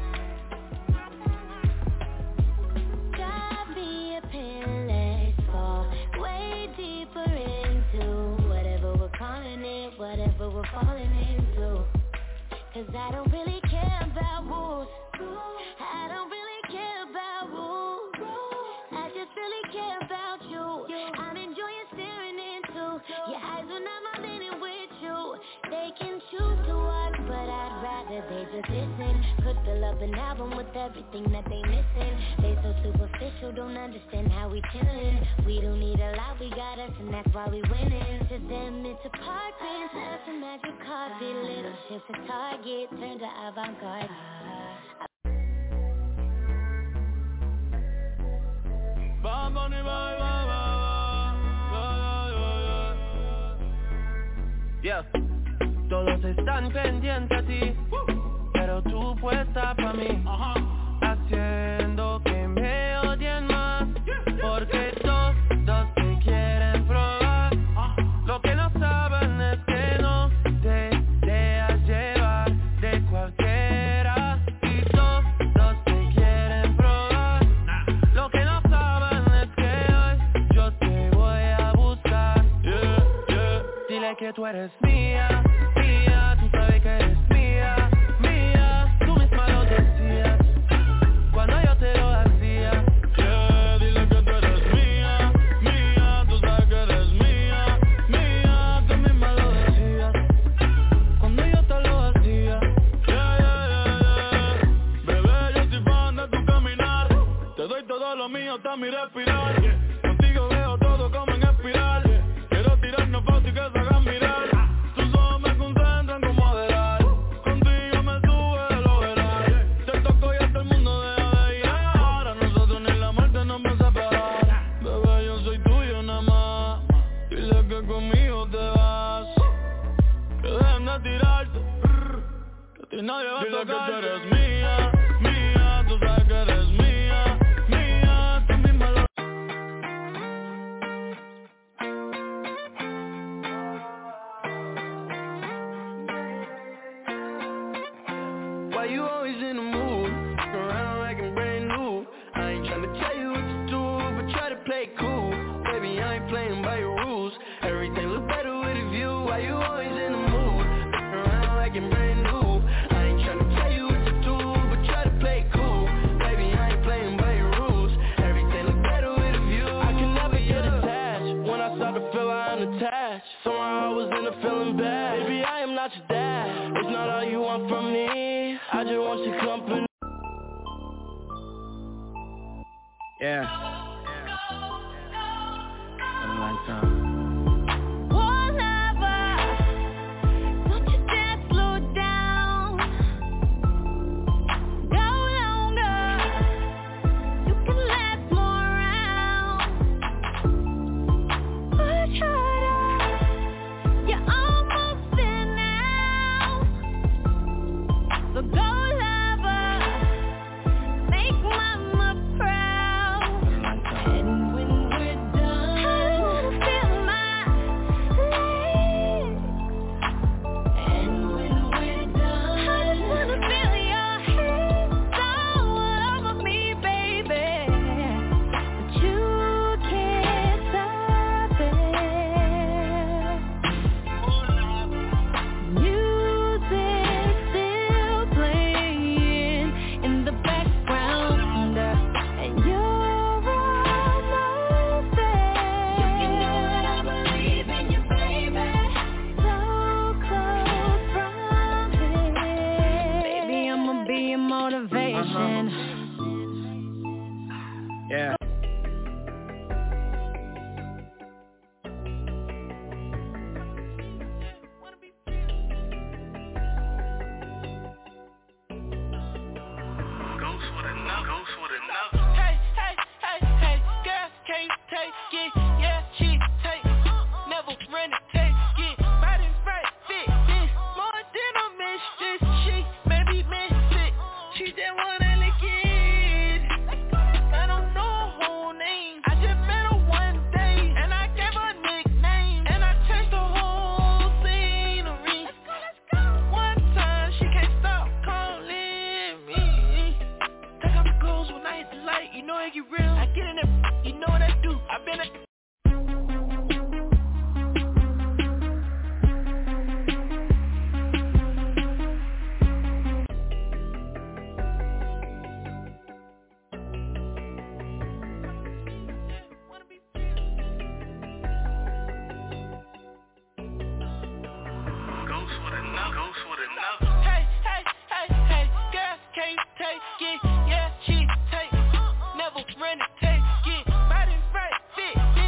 Got me a pen, let's fall way deeper into whatever we're calling it, whatever we're falling into. Cause I don't really care about rules. I don't really care about rules. I just really care about you. I'm enjoying staring into your eyes when I'm all in it with you. They can choose to watch, but I'd rather they just listen. Could fill up an album with everything that they missing. They so superficial, don't understand how we chillin'. We don't need a lot, we got us, and that's why we winning. To them it's apartments, that's a magic carpet. Little shifts to Target, turn to avant-garde. Yeah. Todos están pendientes a ti, pero tú puesta pa' mí, haciendo que me odien más, porque todos te quieren probar. Lo que no saben es que no te dejas llevar de cualquiera, y todos te quieren probar. Lo que no saben es que hoy yo te voy a buscar. Dile que tú eres mía, mía, tú sabes que eres mía, mía, tú misma lo decías. mata mi respirar. Contigo veo todo como en espiral. Quiero tirarnos fotos y que se hagan mirar. Tus ojos me concentran como adelar. Contigo me sube el overall. Te toco y hasta el mundo deja de ir. Ahora nosotros ni la muerte nos va a separar. Bebé, yo soy tuyo nada más. Dile que conmigo te vas. Que dejen de tirarte. Que a ti nadie va a tocarte. Dile que tú eres mía, mía. Tú sabes que eres mía, mía. Tú misma lo... Why you always in the mood? Around like I'm brand new. I ain't tryna tell you what to do, but try to play cool. Baby, I ain't playing by your rules. Everything look better with a view. Why you always in the mood? Around like I'm brand new. I ain't tryna tell you what to do, but try to play cool. Baby, I ain't playing by your rules. Everything look better with a view. I can never get attached. When I start to feel I'm attached, somehow I was in a feeling bad. Baby, I am not your dad. It's not all you want from me. I just want your company. Yeah. Been a long time. Yeah. Never run it, take it, body right, fit,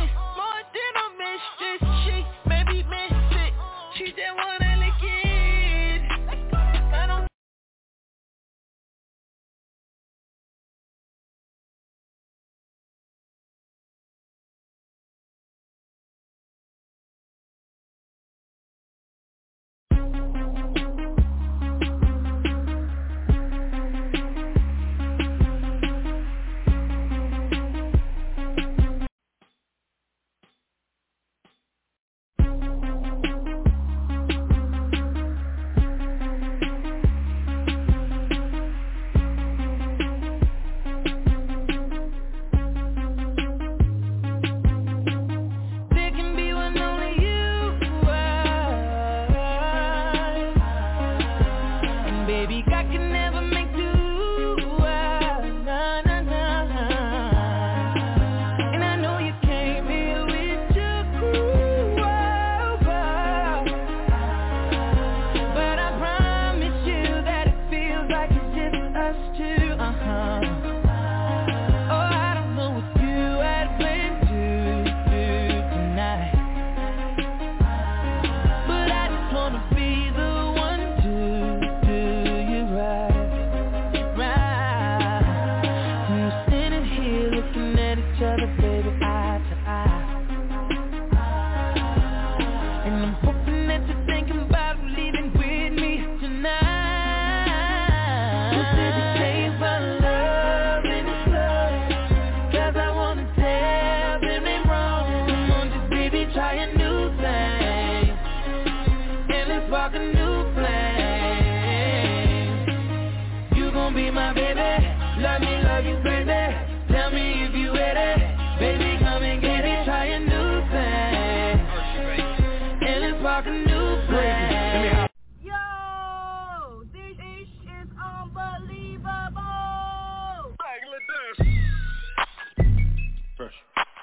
love you, baby. Tell me if you ready. Baby, come and get it. Try a new thing. And let's spark a new plan. Yo, this is unbelievable. Bangladesh. Fresh.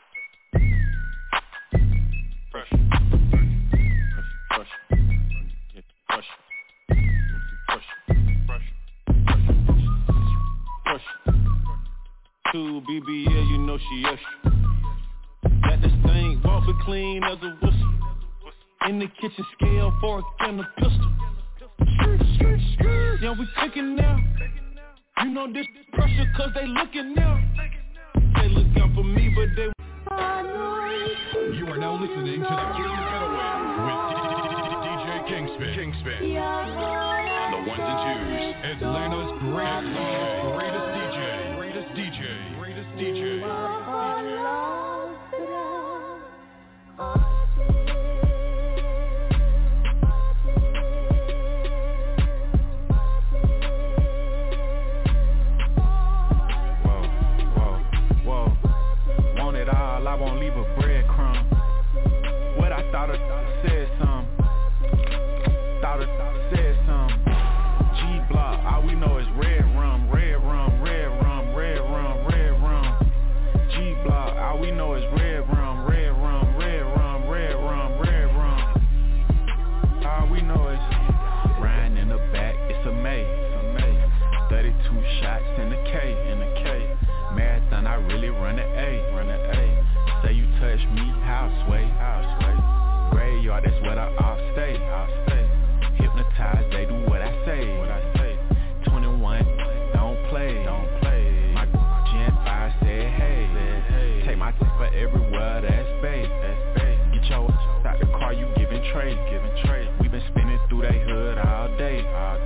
To BBL, you know she extra. Got this thing, walk it clean as a whistle. In the kitchen, scale, fork, and a pistol. Yeah, we cooking now. You know this pressure, cause they looking now. They look out for me, but they... You are now listening to the King Getaway with DJ Kingspin. On the ones and twos, Atlanta's greatest DJ. Whoa. Want it all, I won't leave a breadcrumb. What I thought I said some. G-Block, all we know is red rum. G-Block, all we know is red rum. All we know is riding in the back, it's a May. 32 shots in the K. Marathon, I really run an A. Say you touch me, houseway. Graveyard, that's what I stay. Hypnotized, they do what I say. 21, don't play. My Gen 5 said, hey. Take my tip for everywhere, that's babe. Get your out the car, you giving trade. We been spinning through they hood all day.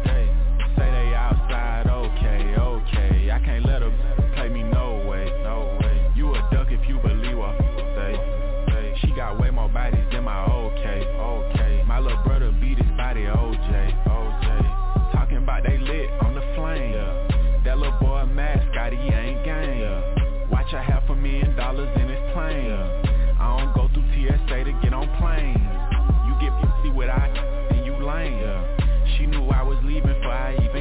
Say they outside, okay. I can't let them play me, no way. You a duck if you believe what people say. She got way more bodies than my okay. My little brother beat his body, OJ. Talking about they lit on the flame. That little boy mascot, he ain't game. Watch a $500,000 in his plane. I don't go through TSA to get on planes. You get 50 without and you lame. She knew I was leaving before I even.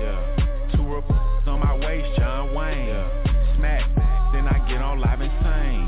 2 reports on my waist, John Wayne. Smack, then I get on live and sing.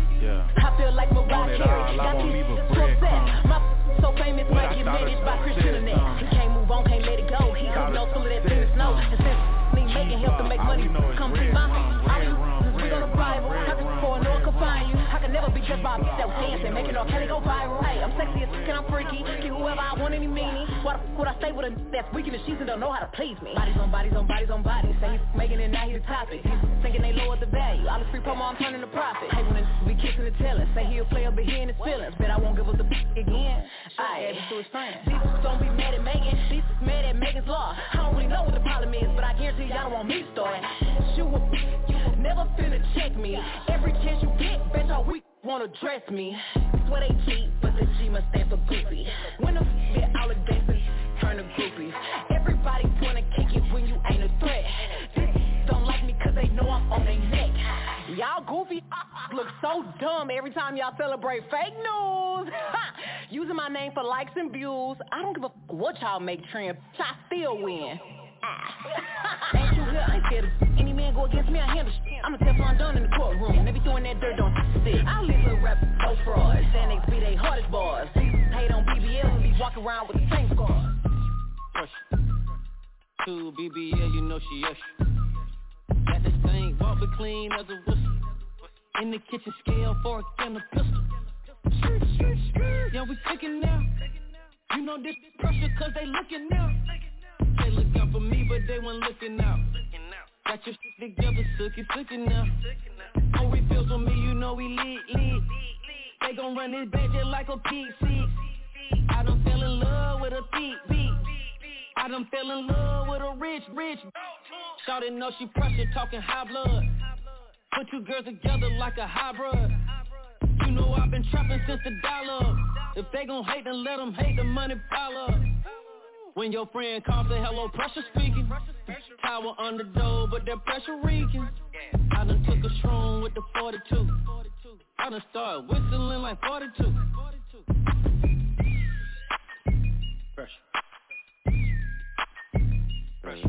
I feel like Mariah Carey. I won't leave a breadcrumb. My so famous might get managed by Christian and that. He can't move on, can't let it go. He could know some of that thing snow. And since me making help to make money, come see my we go to Bible. For no one can find you. I can never be judged by a bitch that was dancing, making all Kelly go viral. Hey, I'm sexy as fuck and I'm freaky. Get whoever I want, any meanie. Why the fuck would I stay with a that's weak in the sheets and don't know how to please me? Bodies on bodies. Say he's making it, now he's the topic. He's thinking they lower the value. All the free promo, I'm turning the profit. Hey, when it be kissing and telling. Say he'll play up, but he in his feelings. Bet I won't give up the again. I gave it to his friends. These don't be mad at Megan. These mad at Megan's law. I don't really know what the problem is, but I guarantee y'all don't want me to start. Shoot, never finna check me. Every chance you get, bet y'all weak wanna dress me. Swear they cheat, but the G must stand for goofy. When the get all the dancers turn to groupies. Everybody wanna kick it when you ain't a threat. This don't like me cause they know I'm on their neck. Y'all goofy look so dumb every time y'all celebrate fake news. Using my name for likes and views. I don't give a what y'all make trend. I still win. Ain't you here? I ain't scared of any man go against me, I handle shit. I'm a Teflon Don in the courtroom. They be throwing that dirt on stick. I'll leave little rappers so fraud. Saying they be they hardest bars. Hate on BBL and be walking around with the same scars. To BBL, you know she extra. Got this thing, walk it clean as a whistle. In the kitchen, scale, fork, and a pistol. Yeah, we cooking now. You know this pressure cause they looking now. They look out for me, but they weren't looking out. Got your shit together, sookie now. No refills on me, you know we lead. They gon' run this bitch just like a PC. I done fell in love with a beat. I done fell in love with a rich. Shawty know she pressure, talking high blood. Put two girls together like a hybrid. You know I've been trapping since the dollar. If they gon' hate, then let them hate, the money pile up. When your friend calls, say hello, pressure speaking. Tower underdog, but that pressure reeking. I done took a strong with the 42. I done started whistling like 42. Pressure. Pressure.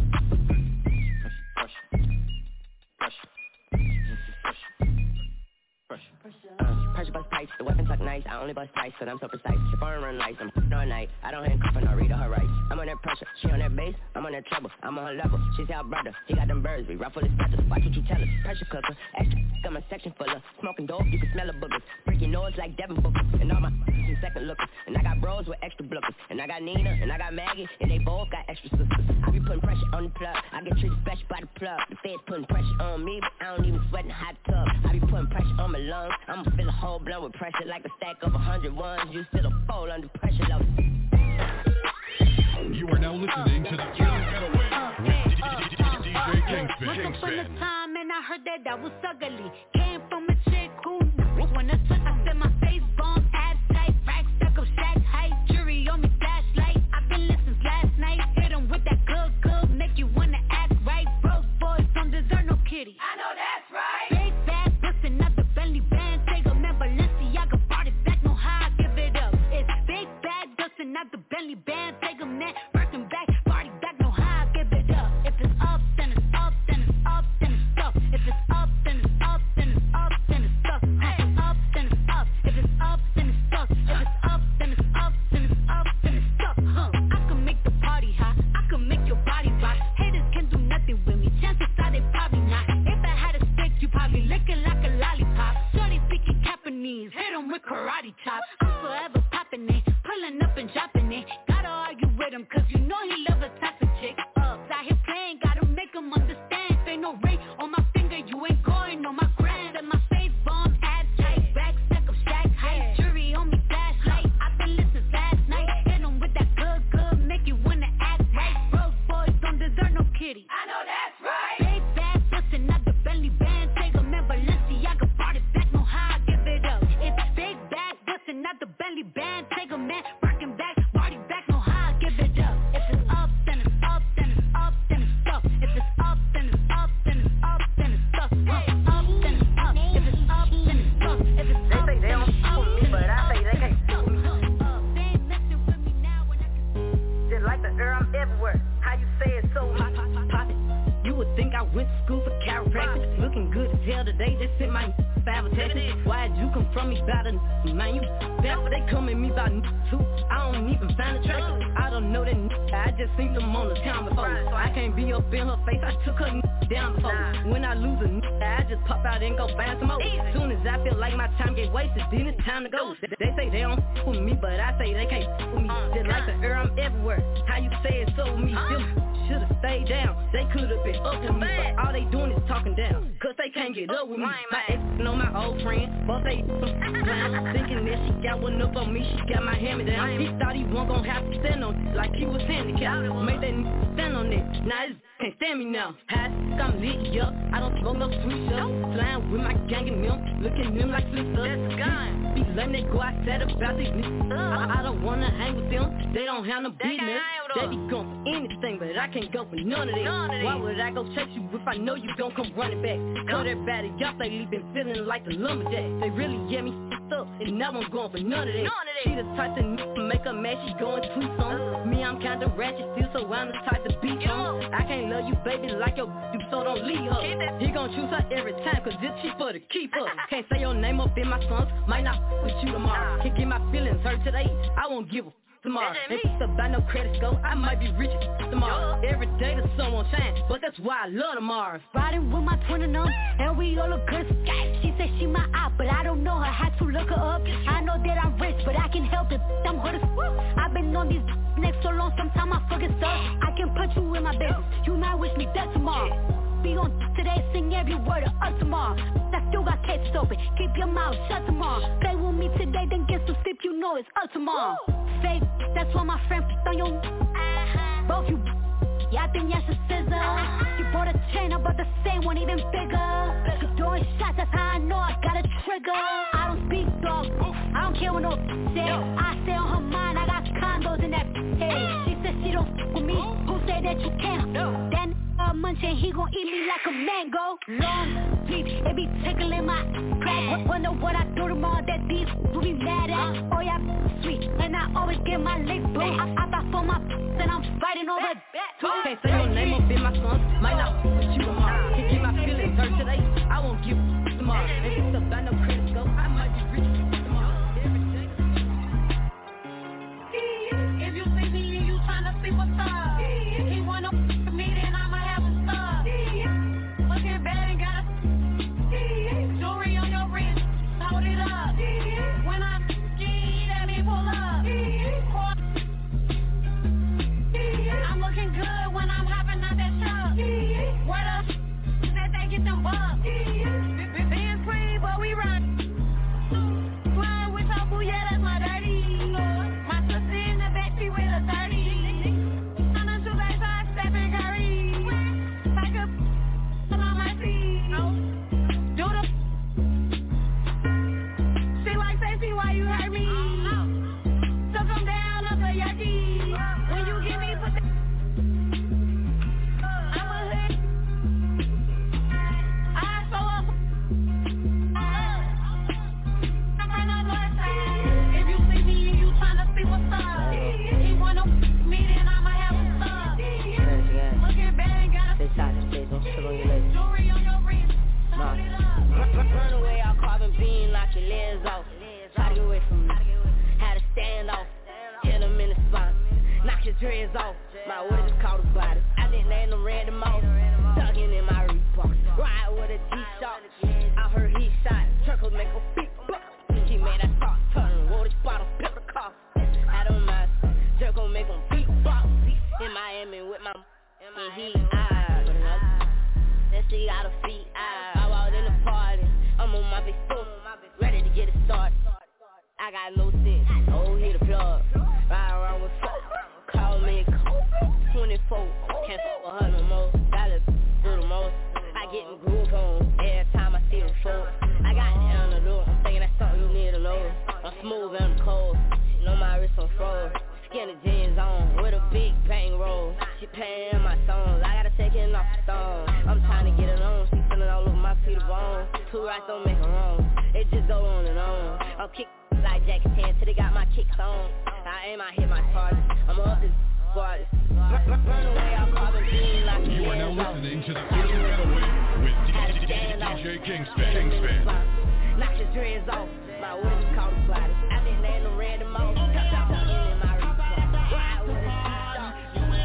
Pressure bust pipes, the weapon tuck nice. I only bust twice, cause I'm so precise. Your phone run lights, I'm all night. I don't handcuff and I read her rights. I'm on that pressure, she on that bass, I'm on that treble. I'm on her level, she's our brother. He got them birds, we ruffle his feathers. Watch what you tell us. Pressure cooker, extra, got my section full of smoking dope, you can smell the boogers. Break your nose like Devin Booker, and all my some second lookers. And I got bros with extra blookers. And I got Nina, and I got Maggie, and they both got extra sisters. I be putting pressure on the plug, I get treated special by the plug. The feds putting pressure on me, but I don't even sweat in the hot tub. I be putting pressure on my lungs, I'ma fill a whole blunt with pressure like a stack of 100 ones. You still a fold under pressure, low. You are now listening to the Killing Getaway with DJ Kingspin. Once upon a time and I heard that I was ugly. Came from a chick who when I took, I said my face bomb, ass tight, rack stuck up, shack height, jury on me, flashlight. I've been listening last night, hit 'em with that good, make you wanna act right. Broke boys don't deserve no kitty. I know that's right. Big bad, bustin' out the belly band, take a man, Balenciaga brought it back, know how I give it up. It's big bad, bustin' out the belly band, take a man, working back, party back, know how I give it up. If it's up, then it's up, then it's up, then it's up. If it's up, then it's up, then it's up, then it's up. If it's up, then it's up. If it's up, then it's stuck. If it's up, then it's up, then it's up, then it's stuck. I can make the party hot, I can make your body rock. Haters can do nothing with me, chances are they probably not. If I had a stick, you probably lick it like a lollipop. Shorty speaking Japanese, hit 'em with karate chop. I'm forever popping it, pulling up and dropping it. Gotta argue with him, cause you know he love a type of chick. Out here playing, gotta make him understand. Ain't no ring on my finger, you ain't going on my grand. And my face bomb, ass tight, back stack of shack height, jury on me, flashlight. I've been listening last night, hit 'em with that good, make you wanna act right. Broke boys don't deserve no kitty. I know that's right. Big bad, bustin' out the belly band, take a man, Balenciaga brought it back, know how I give it up. It's big bad, bustin' out the belly band, take a man, working back, party back, know how I give it up. If it's up, then it's up, then it's up, then it's up. If it's up, then it's up, then it's up, then it's stuck. If it's up, then it's up. If it's up, then it's stuck. If it's up, then it's up, then but I say they can't fool me. They ain't messing with me now when I can. Just like the air, I'm everywhere. How you say it so Pop it. You would think I went to school for chiropractic. Looking good as hell today, just sent my five attachments. Why'd you come from me about a man? You bad, they come at me about too. I don't even find attractive. I don't know that I just seen them on the town before. I can't be up in her face, I took her down before. When I lose a I just pop out and go find some more. Soon as I feel like my time get wasted, then it's time to go. They say they don't f with me, but I say they can't f with me. Just like the air, I'm everywhere. How you say it so me? Them should've stayed down. They could've been up with me, but all they doing is talking down. Cause they can't get up with me. My ex know my old friend, but they clown. Thinking that she got one up on me, she got my hand down. He thought he wasn't gonna have to stand on it, like he was handicapped. Made that stand on it, now this can't stand me now. Hot, I'm lit up, I don't smoke no sweet stuff. Flying with my gang and them, looking at them like sweet stuff. That's gone. Be letting they go outside about these niggas. I don't wanna hang with them, they don't have no business. They be going for anything, but I can't go for none of that. Why would I go chase you if I know you gon' come running back? Cut everybody, y'all lately been feeling like the lumberjack. They really get me up, and now I'm going for none of that. She the type to make a mad, she going tweet on. Me, I'm kinda ratchet still, so I'm the type to beat on. I can't love you, baby, like your you, so don't leave her. He gon' choose her every time, cause this she for the keeper. Can't say your name up in my songs, might not with you tomorrow. Can't get my feelings hurt today, I won't give a tomorrow. If it's about no credit score, I might be rich tomorrow. Every day the sun won't shine, but that's why I love tomorrow. Riding with my twin and and we all look good. She said she my eye, but I don't know her. Had to look her up. I know that I'm rich, but I can help it. I'm hurt as fuck. I've been on these next so long, sometimes I forget stuff. I can put you in my business. You might wish me dead tomorrow. Be on today, sing every word of us tomorrow. I still got cases open, keep your mouth shut tomorrow. Play with me today, then get some sleep, you know it's us tomorrow. Fake, that's why my friend put on your both you. Yeah, I think yes a scissor. You bought a chain, I bought the same one, even bigger. You throwing shots, that's how I know I got a trigger. I don't speak dog, I don't care what no say. I stay on her mind, I got condos in that head. She said she don't lunch and he gon' eat me like a mango. Long teeth, it be tickling my crack. Wonder what I do tomorrow that these will be mad at. Oh yeah, sweet, and I always get my lick back. I thought for my then I'm fighting over that. Can't say your name up in my songs, might not with you tomorrow. Can't keep my feelings hurt today, I won't give tomorrow. If it's about no credit go, I might be rich tomorrow. If you see me and you tryna see what's up, he wanna me, then I'ma have a stop. Looking bad and got jewelry on your wrist, hold it up. When I let me pull up. I'm looking good when I'm hopping out that truck. Where the that they get them bucks? Being free, but we run. Flying with your boo, yeah, that's my dirty. My sister in the backseat with a 30. On the two guys, I step and curry. Like a on my feet. Do the she like Stacey, why you hurt me? Took them down up a yucky. When you give me put the I'm a hood. I so up. I'm from the north side. If you see me and you tryna see what's up, he wanna me, then I'ma have a stop. Looking bad and got a jewelry on your wrist. Run away, I'll carbon beam, knock your legs off. Try to get away from me, had to stand off. Hit him in the spine, knock his dreads off. My what is called a body, I didn't land them random off. Tugging in my Reebok, ride with a G-Shock. I heard he shot, Turkle make a beat buck. He made that talk, turn, roll this bottle, pepper cough. I don't mind, Jerk gon' make him beat box. In Miami with my and he that she got a feet, I walked in the party, I'm on my big foot, ready to get it started. I got no sense, oh hit the plug, ride around with folk, call me 24, can't fuck with her no more, gotta do the most, I get in groove on, every time I see them folk, I got it on the door, I'm thinking that's something you need to know, I'm smooth and I'm cold, you know my wrist on froze, skinny jeans on, with a big bang roll, she paying my songs, I gotta take it off the stone, I'm trying to get it on, she feeling all over my feet of bone, two rights don't make it wrong, it just go on and on, I'll kick like Jackie Chan till they got my kicks on, I aim, I hit my target, I'm up this squad, run away, I'll call them being like you are now listening to the Feeling Getaway with DJ Kingspin. Knock your dreads off, my what is called a body, I didn't land them random off, tucking in my Reebok, ride with a G-Shock.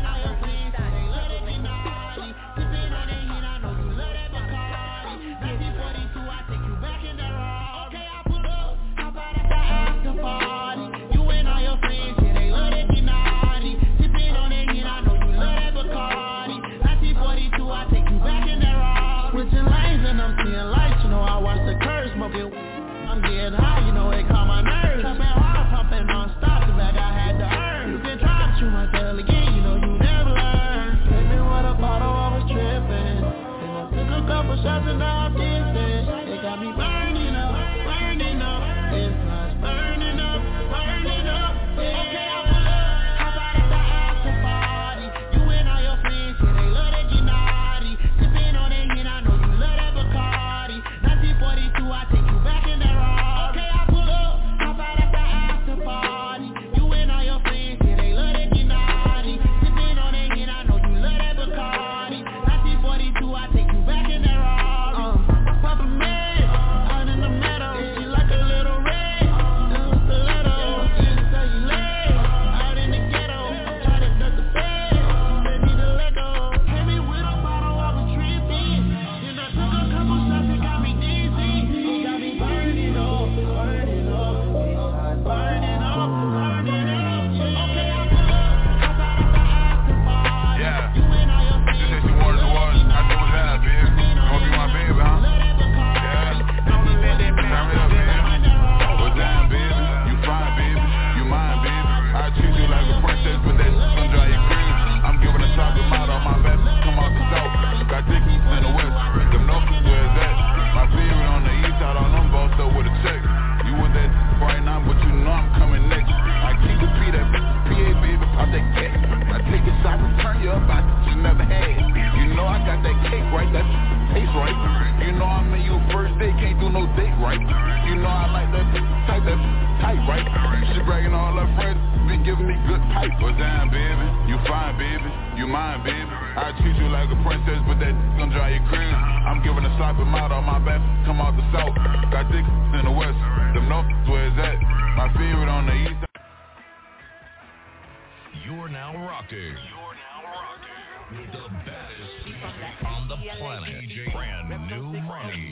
I'm getting high, you know it calm my nerves. I've been hard pumping non-stop, the bag I had to earn. You can try to shoot my tail again, you know you never learn. Hit me with a bottle, I was tripping. Then I took a couple shots and now I'm dizzy. They got me burning up, it's not burning up, Okay, I pull up, how about at the after party? You and all your friends, yeah, they love that get naughty. Sipping on that hit, I know you love that Bacardi. 1942, I take you back in that ride. Okay, I pull up, how about at the after party? You and all your friends, yeah, they love that get naughty. Sipping on that hit, I know you love that Bacardi. 1942, I take you back in that ride. Papa man, I right? You know I like that tight, right? She bragging all her friends, be giving me good pipe. But damn, baby, you fine, baby, you mine, baby. I treat you like a princess, but that gon' drive you crazy. I'm giving a sloppy mouth on my back, come out the south. Got dick in the west, them north, where is that? My favorite on the east. You're now rocking with the baddest on the planet. DJ Brand New Money.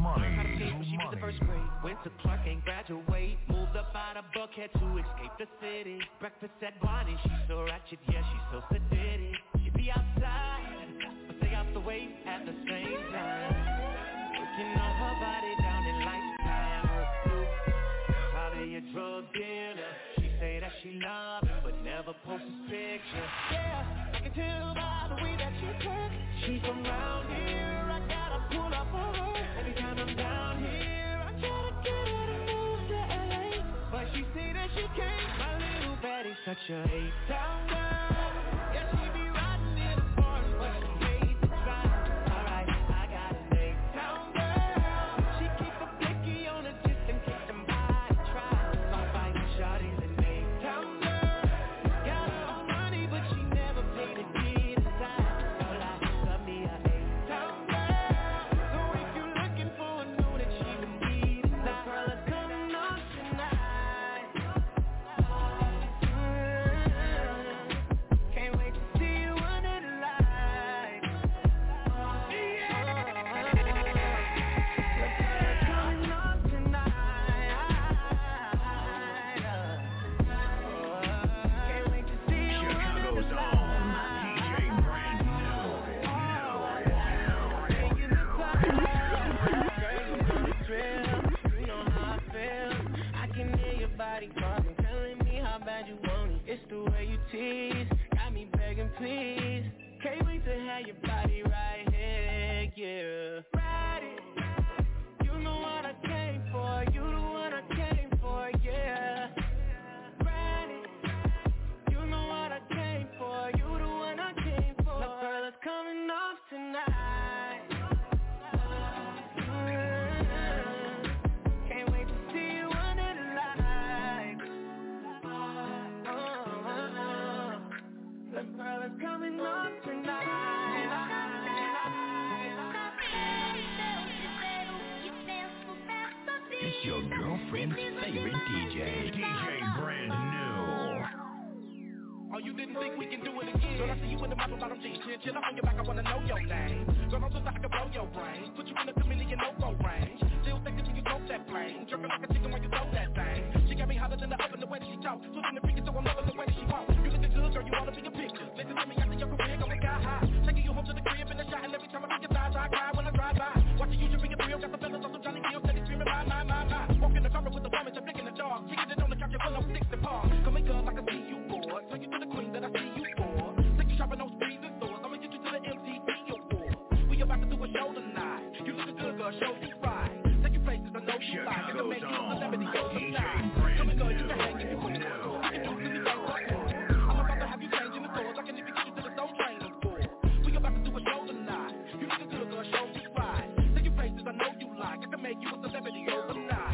Went to Clark and graduate. Moved up out of Buckhead to escape the city. Breakfast at Bonnie, she's so ratchet, yeah, she's so sedated. She be outside, but stay out the way at the same time. Looking on her body down in lifetime. Probably a drug dealer. She say that she love him, but never post his picture. Yeah, I can tell by the way that she talk. She's from round here, I gotta pull up on her. Every time I'm down here, I try to get her to move to LA, but she say that she can't. My little baddie's such a A-town girl. Yeah, she be riding in the park, but she hates to drive. Alright, I got an A-town girl. She keep a blicky on her just in case somebody tries. My fight shawty's an A-town girl. Got her own money, but she never paid a kid inside. So like, love me a A-town girl. So if you're looking for a know that she would need inside. Girl, it's coming up tonight. Can't wait to see you under the light. Coming up tonight. Can't wait to see you under the You know how I feel. I can hear your body talking, telling me how bad you want it. It's the way you tease, got me begging please. Can't wait to have your body right here, yeah. Ride it. You know what I came for. You the one I came for, yeah. Ride it. You know what I came for. You the one I came for. The girl is coming off tonight. Can't wait to see you under the lights. The girl is coming off tonight. It's your girlfriend's favorite DJ, DJ Brand New. Oh, you didn't think we can do it again? Girl, I see you in the bottom jeans. Chill up on your back, I wanna know your name. Girl, I'm so I can blow your brain. Put you in the chameleon no-go range. Still thinking till you throw that plane. Jerking like a chicken when you throw that thing. She got me hotter than the oven, the way that she talk. Flipping the freaking so I'm loving the way that she walk. You looking good, girl, you wanna be a picture. Listen to me after your career, going sky high. Taking you home to the crib in the shot, and every time I see your thighs, I cry when I drive by. Watching you should be a thrill, got the fellas on some Johnny Gill, steady screaming, my. Walk in the cover with the woman, just flicking the dog. Kicking it on the couch, you 106 and par. Come in, girl, like I see you bored. Turn you to the queen that I see you for. Take you shopping those breezes stores. I'ma get you to the MTV Awards. We about to do a show tonight. You looking good, girl, show you right. Take you places I know you like. I can make you a celebrity, go tonight. Come in, girl, you can hang if you want to. I can do anything but what. I'm about to have you changing the stores. I can even get you to the soul train for. We about to do a show tonight. You looking good, girl, show you right. Take you places I know you like. I can make you a celebrity overnight.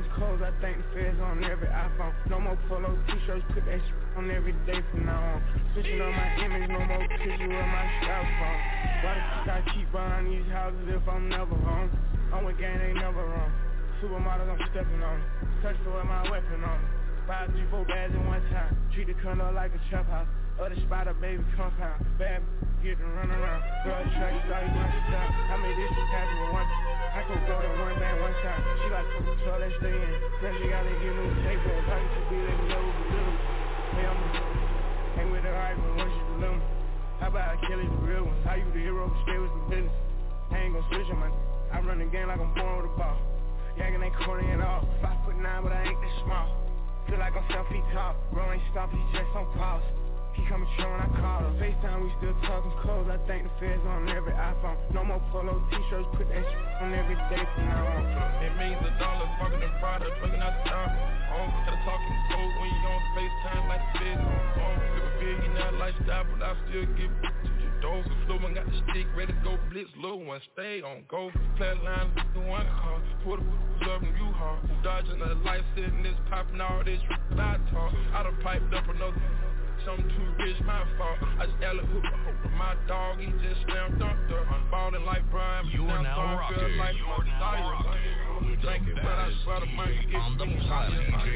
talking codes, I think the feds on every iPhone. No more polo t-shirts, put that shit on every day from now on. Switching on my image, no more picture with my strap phone. Why the fuck I keep buying these houses if I'm never home? I'm with gang, ain't never wrong. Supermodels, I'm stepping on them. Touch for my weapon on them. 5, 3, 4 bags in one time. Treat the condo like a trap house. Other spot, a baby compound. Bad get to run around. Girl, track, started one stop. I made this shit happen with one. I could go to one band one time. She like, so let's stay in. Then she gotta get new tape on. Talking to be like, never be little. Hey, I'm hang with the right one once you be little. How about I kill it, the real ones? How you the hero, but stay with the business? I ain't gon' switch on my I run the game like I'm born with a ball. Yaggin' ain't corny at all. 5'9", but I ain't that small. Feel like I'm 7 feet tall. Bro ain't stop, he just on pause. He coming true when I call her. FaceTime, we still talking codes. I think the feds on every iPhone. No more polo t-shirts, put that shit on every day from now on. It means $1, fucking the product, fucking out the top. Instead of talking codes when you on FaceTime like the feds on the phone. Live a billionaire lifestyle, but I still give to your doors. The flow one got the stick, ready to go blitz. Little one, stay on go. Flatline, one car. Put a up in U-Haul. Dodging the light, sitting this popping all this I talk. I done piped up another. Something too rich, my fault. I just alley hoop my dog, he just slammed dunked her. I'm ballin' like Brian, but you're now rocking. Like drinking, but I swear the money gets me hot.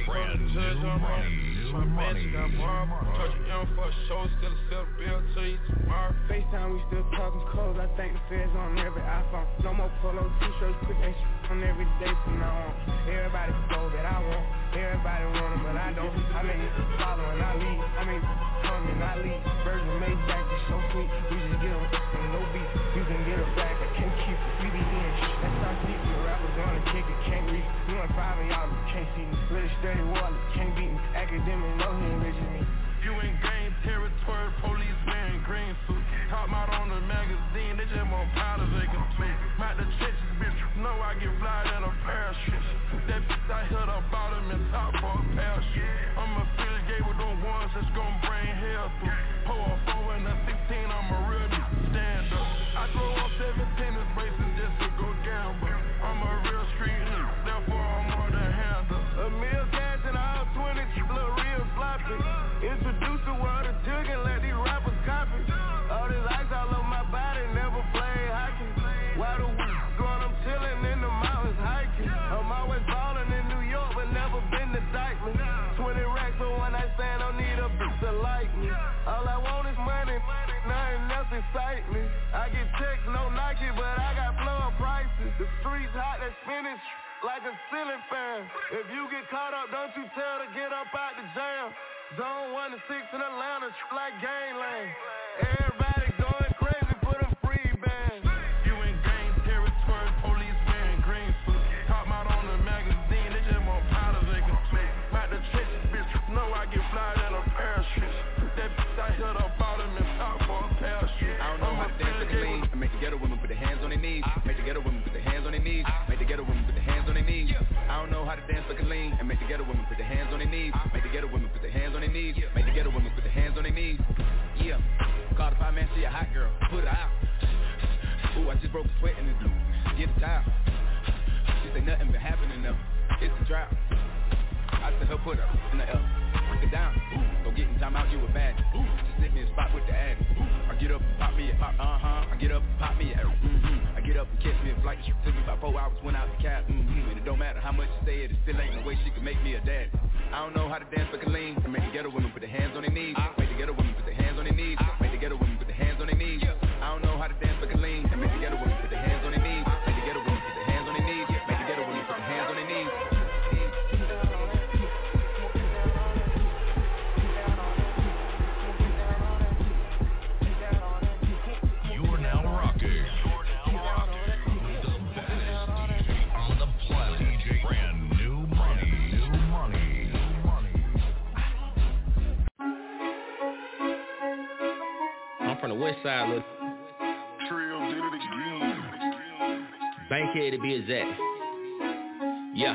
My magic got warm. Touch young for a show, still a sell bill to you tomorrow. FaceTime, we still talking codes. I think the feds on every iPhone. No more polo t-shirts, put that shit on every day from now on. Everybody go that I want. Everybody want them, but I don't. I mean, follow and I leave. I mean, come and I leave. Virgin Maybach is so sweet. We just get them and no beat. You can get her back, I can't keep it. We be in shit. That's our secret. Rappers gonna kick it, can't reach. You and 5 of y'all can't see me. Really steady water, can't beat me. Academic, no he ain't rich as me. You in gang territory, police wearing green suits. Talk about on the magazine, they just want powders they can tweet. Out the trenches, bitch, know I get fly in a parachute. That bitch I hit her bottom and top for a parachute. I'm affiliated with them ones that's gon' bring hell through. Pour a 4 and a 16, I'm a real stand up. I throw up 17 braces just to go gamble. I'm a real street nigga, therefore I'm more than handle. A meal cash and all 20, little real sloppy. Introduce the world to jug and let these rappers copy. All this ice all over my body, never played hockey. While the week gone, I'm chillin' in the mountains hiking. I'm always ballin' in New York, but never been to Dykeman. 20 racks for one night stand, don't need a bitch to like me. All I want is money, nothing else excite me. I get checks, no Nike, but I got floor prices. The streets hot, that spinach like a ceiling fan. If you get caught up, don't you tell to get up out the jam. Zone 1 to 6 in Atlanta, like gangland. Everybody going crazy for them free bands. You in gang territory, police wearing green suits. Talk about on the magazine, they just want powders they can tweet. About the trenches, bitch, know I get fly in a parachute. That bitch I hit her bottom and top for a parachute. I don't know how to dance like a lean. I make the ghetto women put their hands on their knees. Make the ghetto women put their hands on their knees. Make the ghetto women put their hands on their knees. I don't know how to dance like a lean. And make the ghetto women put their hands on their knees. Make the ghetto women put their hands on their knees. Make the ghetto women put their hands on their knees. Yeah. Call the 5 man, she a hot girl. Put her out. Ooh, I just broke a sweat in this blue. Get a towel. This ain't nothing but happening though. It's a drought. I said her put her in the L. Break it down. Go get in time out, you a bad. Just sit me in a spot with the addy. I get up and pop me a pop. I get up and pop me a I get up and catch me a flight. She took me about 4 hours, went out the cab. And it don't matter how much you say it, it still ain't no way she can make me a daddy. I don't know how to dance like a lean. And make the ghetto women put their hands on their knees. Make the ghetto women put their hands on their knees. Make the ghetto women put their hands on their knees. I don't know how to dance like a lean. And make the ghetto women put their hands on their knees. Make the ghetto women put their hands on their knees. Make the ghetto women put their hands on their knees. From the west side, look. Trill did it again. Bankhead to be exact. Yeah.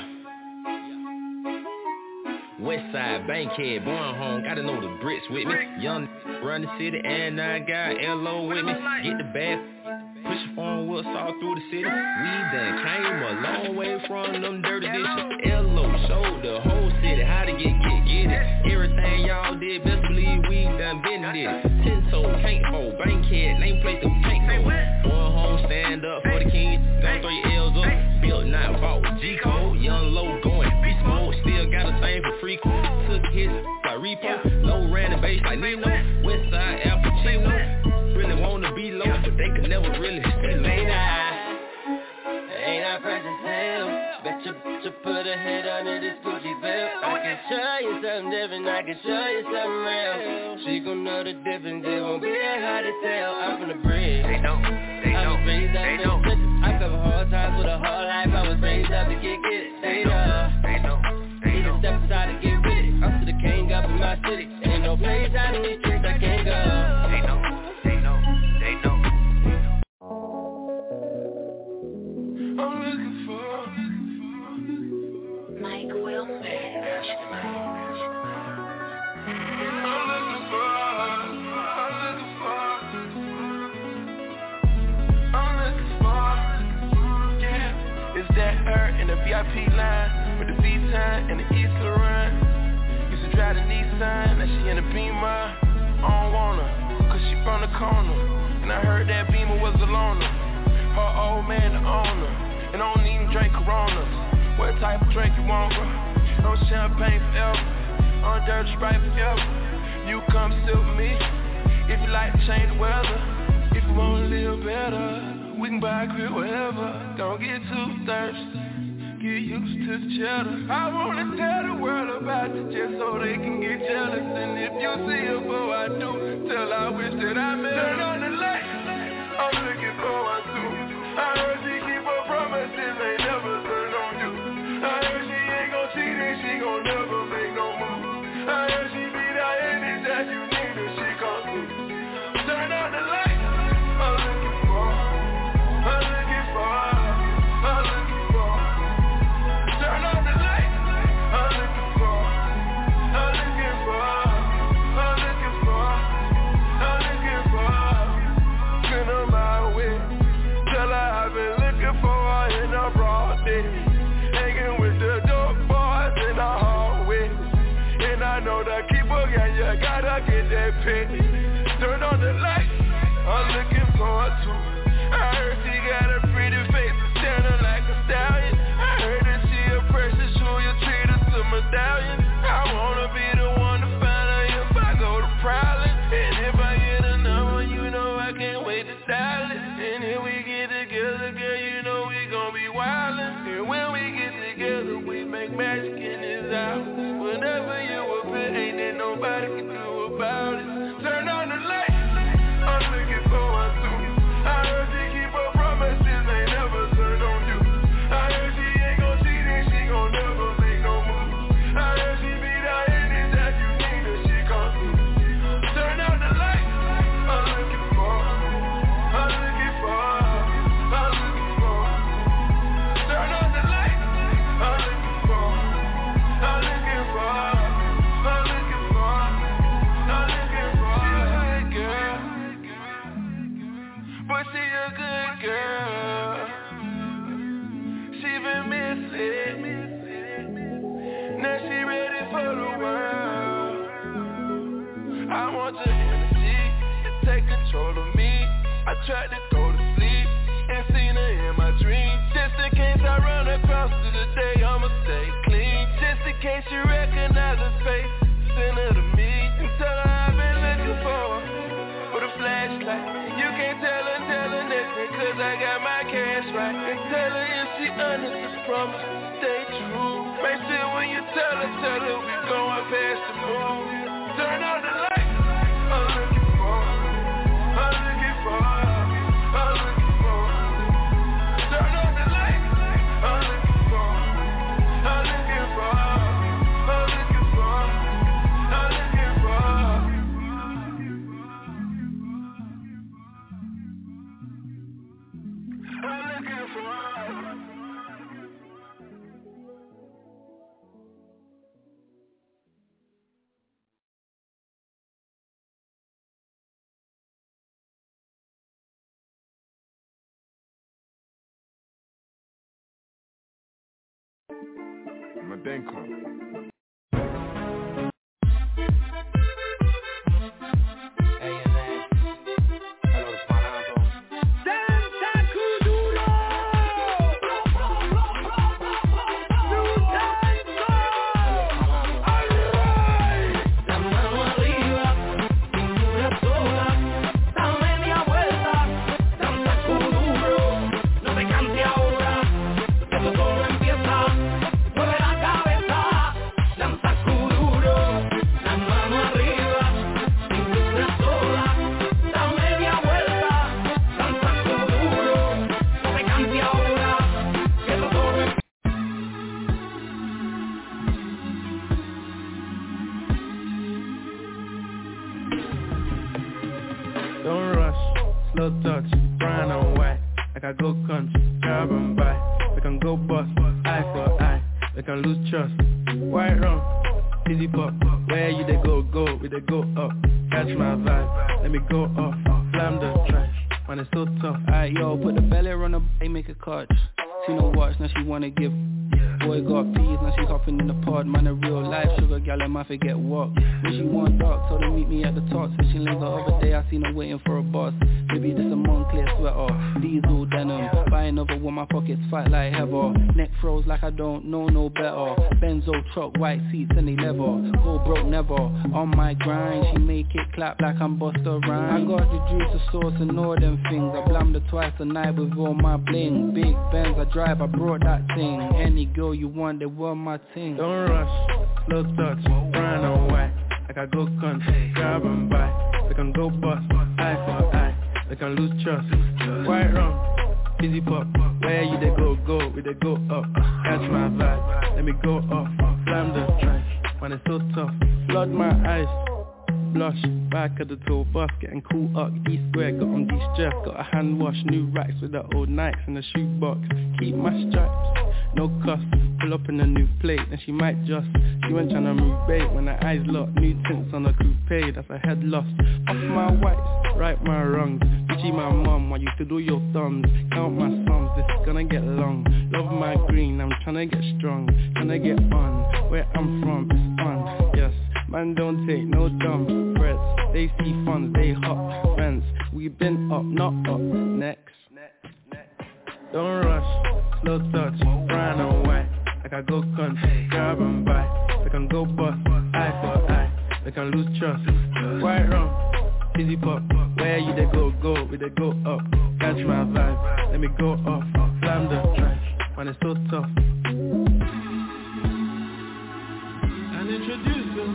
West side, Bankhead, born home, gotta know the bricks with me. Young run the city and I got LO with me. Get the bag, push it on us all through the city. We done came a long way from them dirty dishes. L.O. showed the whole city how to get it. Everything y'all did, best believe we done been did it. 10 toes, can't hold, bankhead, nameplate the can't go. One home, stand up for the king, got 3 L's up. Built, not bought, G-code, young low going beast mode. Still got a thing for free. Took his by repo, low ran the base like Nino. Westside Al Pacino. Really wanna be low, but they could never really stay low. Ain't I precious hell? Bet you put a head under this Gucci belt. I can show you something different, I can show you something real. She gon' know the difference, it won't be that hard to tell. I'm from the bridge. They know. I cover hard times with a hard life. I was raised up to get it. They know. Need to step aside to get with it. I'm to the king up in my city. Ain't no place out in these streets I can't go. They know. I'm looking for Mike Wilson. Is that her in the VIP line with the V-Time and the East Laurent? Used to drive the Nissan, now she in the Beamer. I don't want her, cause she from the corner. And I heard that Beamer was a loner. Her old man the owner, and I don't even drink Coronas. What type of drink you want, bro? No champagne forever, on dirty Sprite forever. You come sit with me, if you like to change the weather. If you wanna live better, we can buy a crib wherever. Don't get too thirsty, get used to the cheddar. I wanna tell the world about you just so they can get jealous. And if you see her before I do, tell I wish that I met her. Turn on the light, I'm looking for one too. I heard she keep her promises, ain't never turn on you. I heard she ain't gon' cheat and she gon' never make no move. I heard she be that any that you need her, she come through. Turn on the light, I'm looking for. Turn on the light, I'm looking for. Spin her my way, tell her I've been looking for her in a broad day. Hanging with the dope boys in the hallway. And I know that keeper, yeah, you gotta get that pay. Turn on the light, I'm looking for her too. I heard she got a pretty face, standing like a stallion. I heard that she a precious jewel, you treat her to medallion. I wanna be the one to find her if I go to Prowling. And if I get a number, you know I can't wait to dial it. And if we get together, girl, you know we gon' be wildin'. And when we get together, we make magic in this house. Whenever you appear, ain't there nobody can do about it. Turn on the light, I'm looking for one too. I heard she keep her promises, ain't never turn on you. I heard she ain't gon' cheat and she gon' never make no move. I heard she be that any that you need her, she come through. Turn on the light, I'm looking for. Turn on the light, I'm looking for. But she a good girl. She been missing. Now she ready for the world. I want your energy to take control of me. I tried to go to sleep and seen her in my dreams. Just in case I run across to the day, I'ma stay clean. Just in case you recognize her face, send her to me and tell her I've been looking for the flashlight. You can't tell her nothing, cause I got my cash right. And tell her if she honest this promise, stay true. Make sure when you tell her we going past the moon. Turn on the light, I'm looking for. Turn on the light, I'm looking for. My Denko. White seats and they leather, go broke never. On my grind, she make it clap like I'm Busta Rhymes. I got the juice, the sauce and all them things. I blammed her twice a night with all my bling. Big Benz I drive, I brought that thing. Any girl you want, they want my thing. Don't rush, slow touch, brown and white. Like I go country, grab and buy. We can go bust, eye for eye. We can lose trust, white rum, fizzy pop. Where you they go, we they go up. Catch my vibe, let me go off. Slam the trash, when it's so tough. Flood my eyes, blush. Back at the tour bus, getting cool up. E-square, got on de-stress. Got a hand wash, new racks with the old Nikes in the shoebox. Keep my stripes, no cuss. Pull up in a new plate, and she might just. She went tryna move bait when her eyes locked. New tints on a coupe, that's a head loss. Off my whites, right my wrongs. Bitchy my mum, while you to do your thumbs. Count my sums, this is gonna get long. Love my green, I'm tryna get strong. Tryna get on, where I'm from, it's on. Yes, man don't take no dumb threats. They see funds, they hot friends. We been up, not up, next. Don't rush, slow touch, brown and white. Like I go country, grab and buy. We can go bust, eye for eye. We can lose trust, white rum, fizzy pop. Where you they go, we they go up. Catch my vibe, let me go off. Slam the trash, when it's so tough. And introduce you,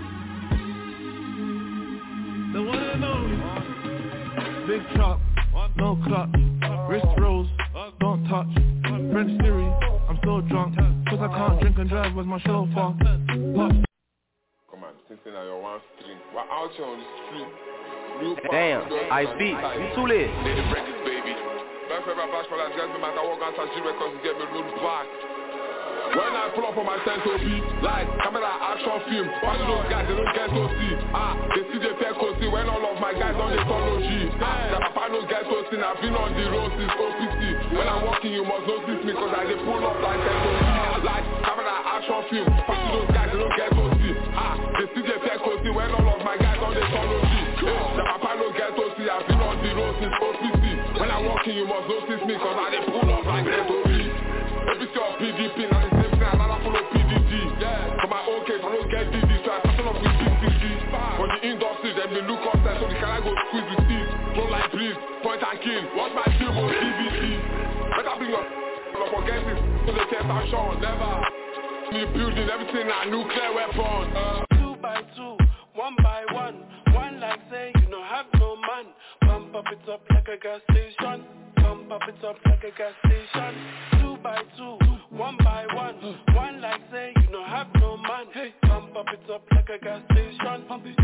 the one and only. Big chop, no clutch, wrist rolls, don't touch. French Siri, I'm so drunk, cause I can't drink and drive with my chauffeur. Come on, sitting at your one stream. We're out here on the street. Damn, Ice Beat, you too lit. Lady Breakfast, baby. Back for my bash for that, no matter what guns I G records to get me rolled back. When I pull up on my Senso beat, like camera action film, watch those guys, they don't get to see. They see the fair see when all of my guys on the follow G. That I find those guys to see, I've been on the road since OPC. When I'm walking, you must notice me, cause I they pull up like Senso beat. Like camera action film, watch those guys, they don't get to see. They see the fair see when all of my guys on the follow G. That I find those guys to see, I've been on the road since OPC. When I'm walking, you must notice me, cause I they pull up like Senso beat. Every your PDP, now the same thing, another follow PDG. For my own case, I don't get DD, so I turn up with PCG. For the industry, then they look upstairs, so the can I go squeeze the teeth. Don't like please, point and kill, watch my film on DVD. Better bring up forget this, so they test action, never. New building, everything a nuclear weapon. 2 by 2, 1 by 1. One like say, you don't have no man. Pump up it up like a gas station. Pump up it up like a gas station. 2 by 2, 1 by 1. One like say, you don't have no man. Hey, pump up it up like a gas station. Pump it.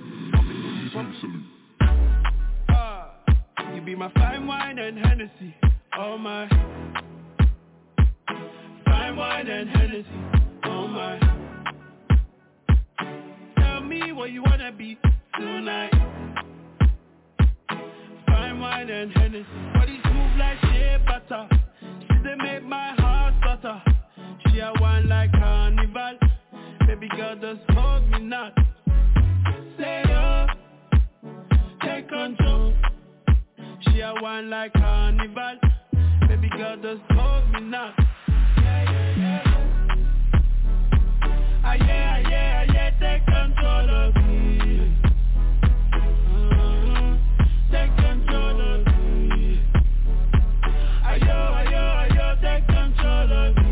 You be my fine wine and Hennessy. Oh my. Fine wine and Hennessy. Oh my. Tell me what you wanna be tonight. Fine wine and Hennessy. Body smooth like shea butter. She they make my heart stutter. She a like carnival. Baby girl, just hold me now. Ah yeah, take control of me. Take control of me. Ayo, take control of me.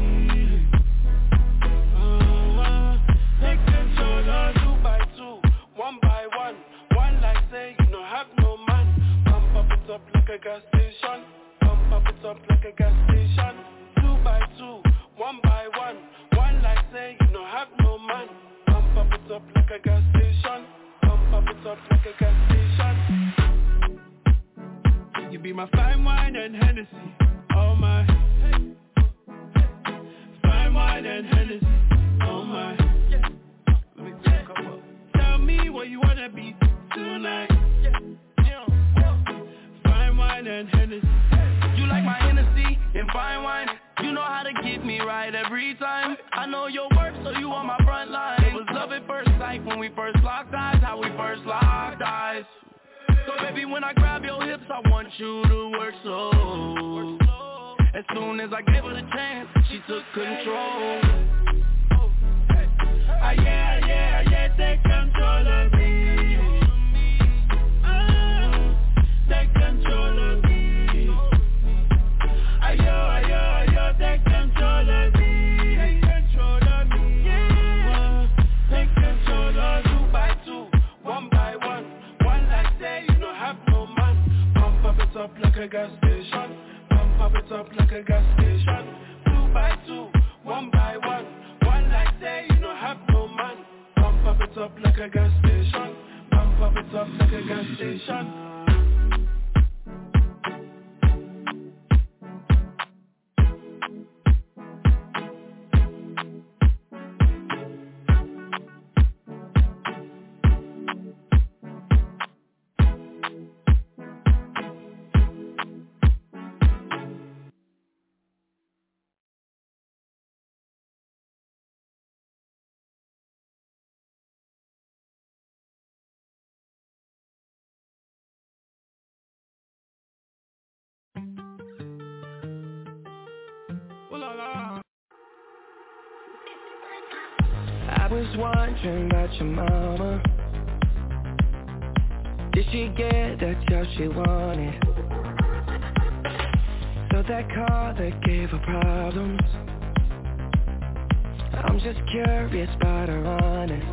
Take control of 2 by 2, 1 by 1. One like say you don't have no man. Pump up it up like a gas station. Pump up it up like a gas station. 2 by 2, 1 by 1. One like say you don't have no man. Pump up it up like a gas station. Pump up it up like a gas station. You be my fine wine and Hennessy. Oh my. Fine wine and Hennessy. Oh my. Tell me what you wanna be tonight. Fine wine and Hennessy. You like my Hennessy and fine wine. You know how to get me right every time. I know your work, so you on my front line. It was love at first sight when we first locked eyes. How we first locked eyes. So baby, when I grab your hips, I want you to work slow. As soon as I gave her the chance, she took control. Ah yeah, take control of me. Take control of me. Ayo, take control of me. Take control of me. Take control of 2 by 2, 1 by 1. One like say you don't have no man. Pump up it up like a gas station. Pump up it up like a gas station. 2 by 2, 1 by 1. One like say you don't have no man. Pump up it up like a gas station. Pump up it up like a gas station. I was wondering about your mama. Did she get that job she wanted? So that car that gave her problems. I'm just curious about her honest.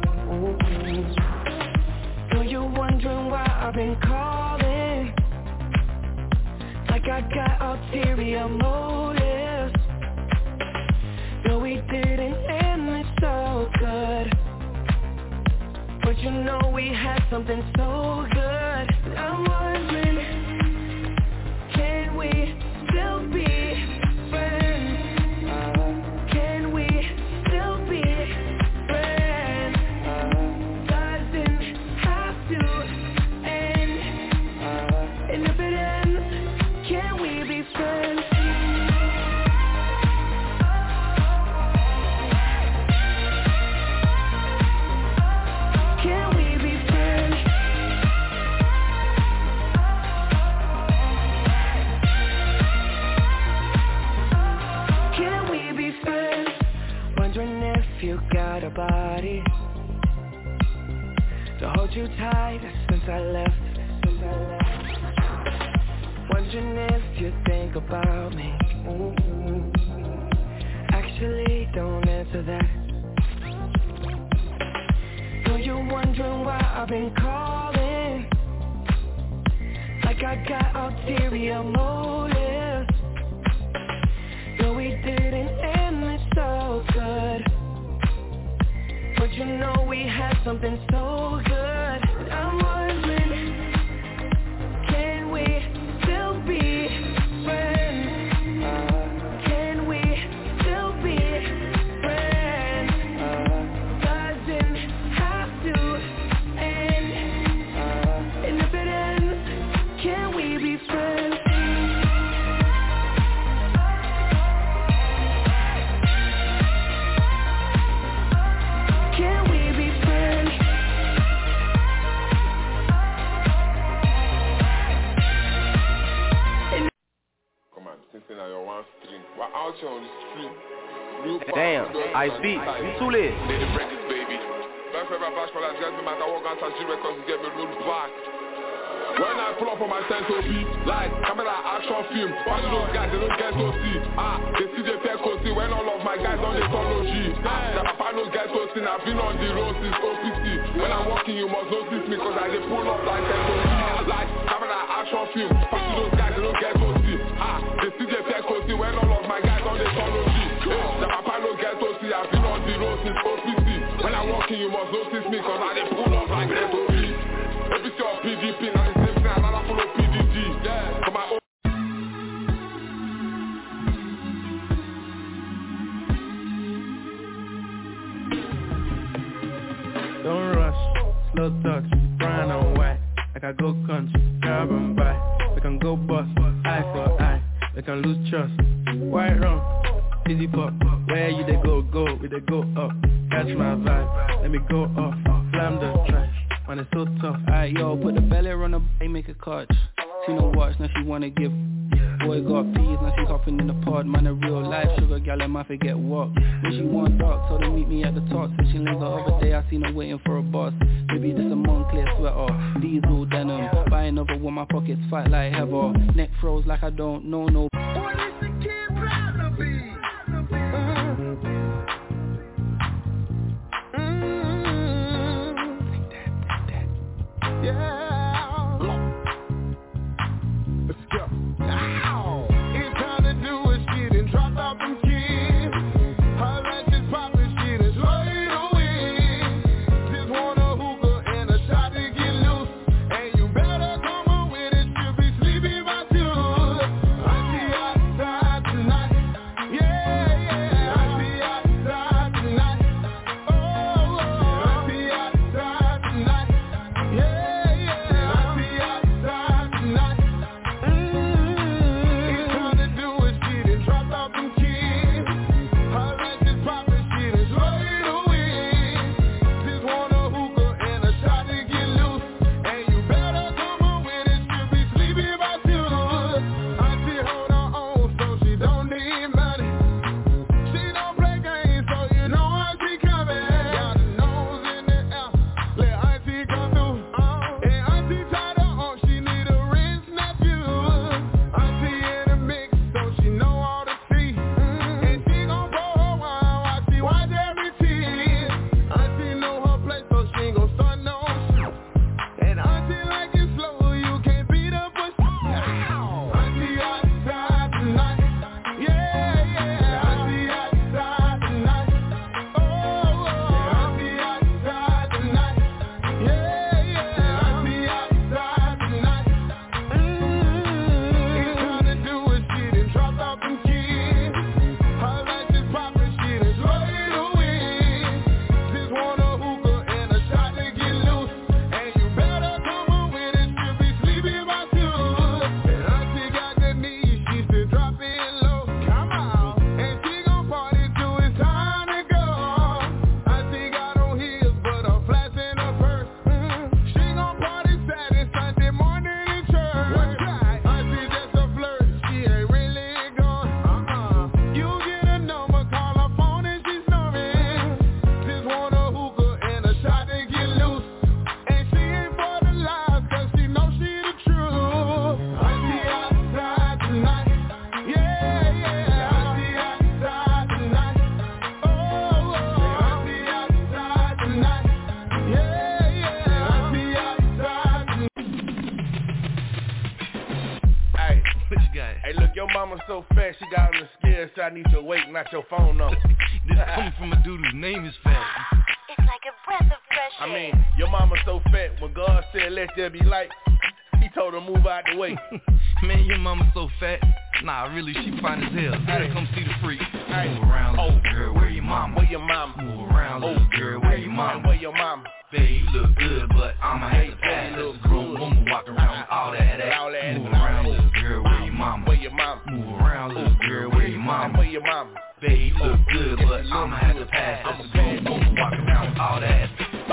So you're wondering why I've been calling, like I got ulterior motives. No, we didn't end it so good, but you know we had something so good. I'm wondering, can we still be friends? Can we still be friends? Doesn't have to end, and if it ends, can we be friends? You got a body to hold you tight since I left. Wondering if you think about me. Actually, don't answer that. So you're wondering why I've been calling, like I got ulterior motives. No, we didn't end it so good, but you know we had something so good. I'm wondering, can we still be friends? Can we still be friends? Doesn't have to end, and if it ends, can we be friends? Can we be friends? thinking that you're one string. We're out here on the street. Damn, Ice Beat, you too lit. Lady Records, baby. Best ever bash for that guys, no matter what guns G Records get me rolled back. When I pull up on my sense of beat, like camera action film, watch those guys, they don't get to see. They see the fair see when all of my guys on the technology. The papa no get to see, I've been on the road since OPC. When I'm walking, you must notice me, cause I get pull up like sense of beat. Like camera action film, watch those guys, they don't get to see. They see the fair see when all of my guys on the technology. The papa no get to see, I've been on the road since OPC. When I'm walking, you must notice me, cause I get pull up like sense of beat. ABC or PDP, now the same thing, another full of PDG. Yeah, for my own. Don't rush, slow touch, brown and white. Like I go country, grab and buy. We can go bust, eye for eye. We can lose trust. White rum, easy pop. Where you they go, we they go up. Catch my vibe, let me go off. Slam the track. Man, it's so tough. Alright, yo, put the belly on the and make a clutch. She no watch, now she wanna give. Boy got peas, now she hopping in the pod. Man, a real life sugar gal, I might forget what. When she want dark, told her meet me at the top. Switching lanes the other day, I seen her waiting for a bus. Maybe this a Moncler sweater, diesel denim. Buy another one, my pockets fight like heather. Neck froze like I don't know no. What is the kid proud to be? Yeah. Let's go. Ow. It's time to do a shit and drop out them kids. Her ratchet poppin' shit is laid away. Just want a hookah and a shot to get loose. And you better come on with it, she'll be sleeping by 2. I see outside tonight. Yeah, yeah. I see outside tonight. Oh, I see outside tonight. Yeah. So fast, she got on the scale, so I need your weight, not your phone number. This coming from a dude whose name is fat. It's like a breath of fresh air. I mean, your mama so fat, when God said let there be light, he told her move out the way. Man, your mama so fat. Nah, really, she fine as hell. Better come see the freak. Hey. Move around, little girl, where your mama? Where your mama? Move around, little girl, where your mama? Where your mama? Babe, you look good, but I'ma have to pass. Let's grown woman walk around with all that ass. Move around, little girl, where your mama? Where your mama? Move around, little girl, where your mama? Where your mama? Babe, you look good, but I'ma have to pass. Let's grown woman walk around with all that ass.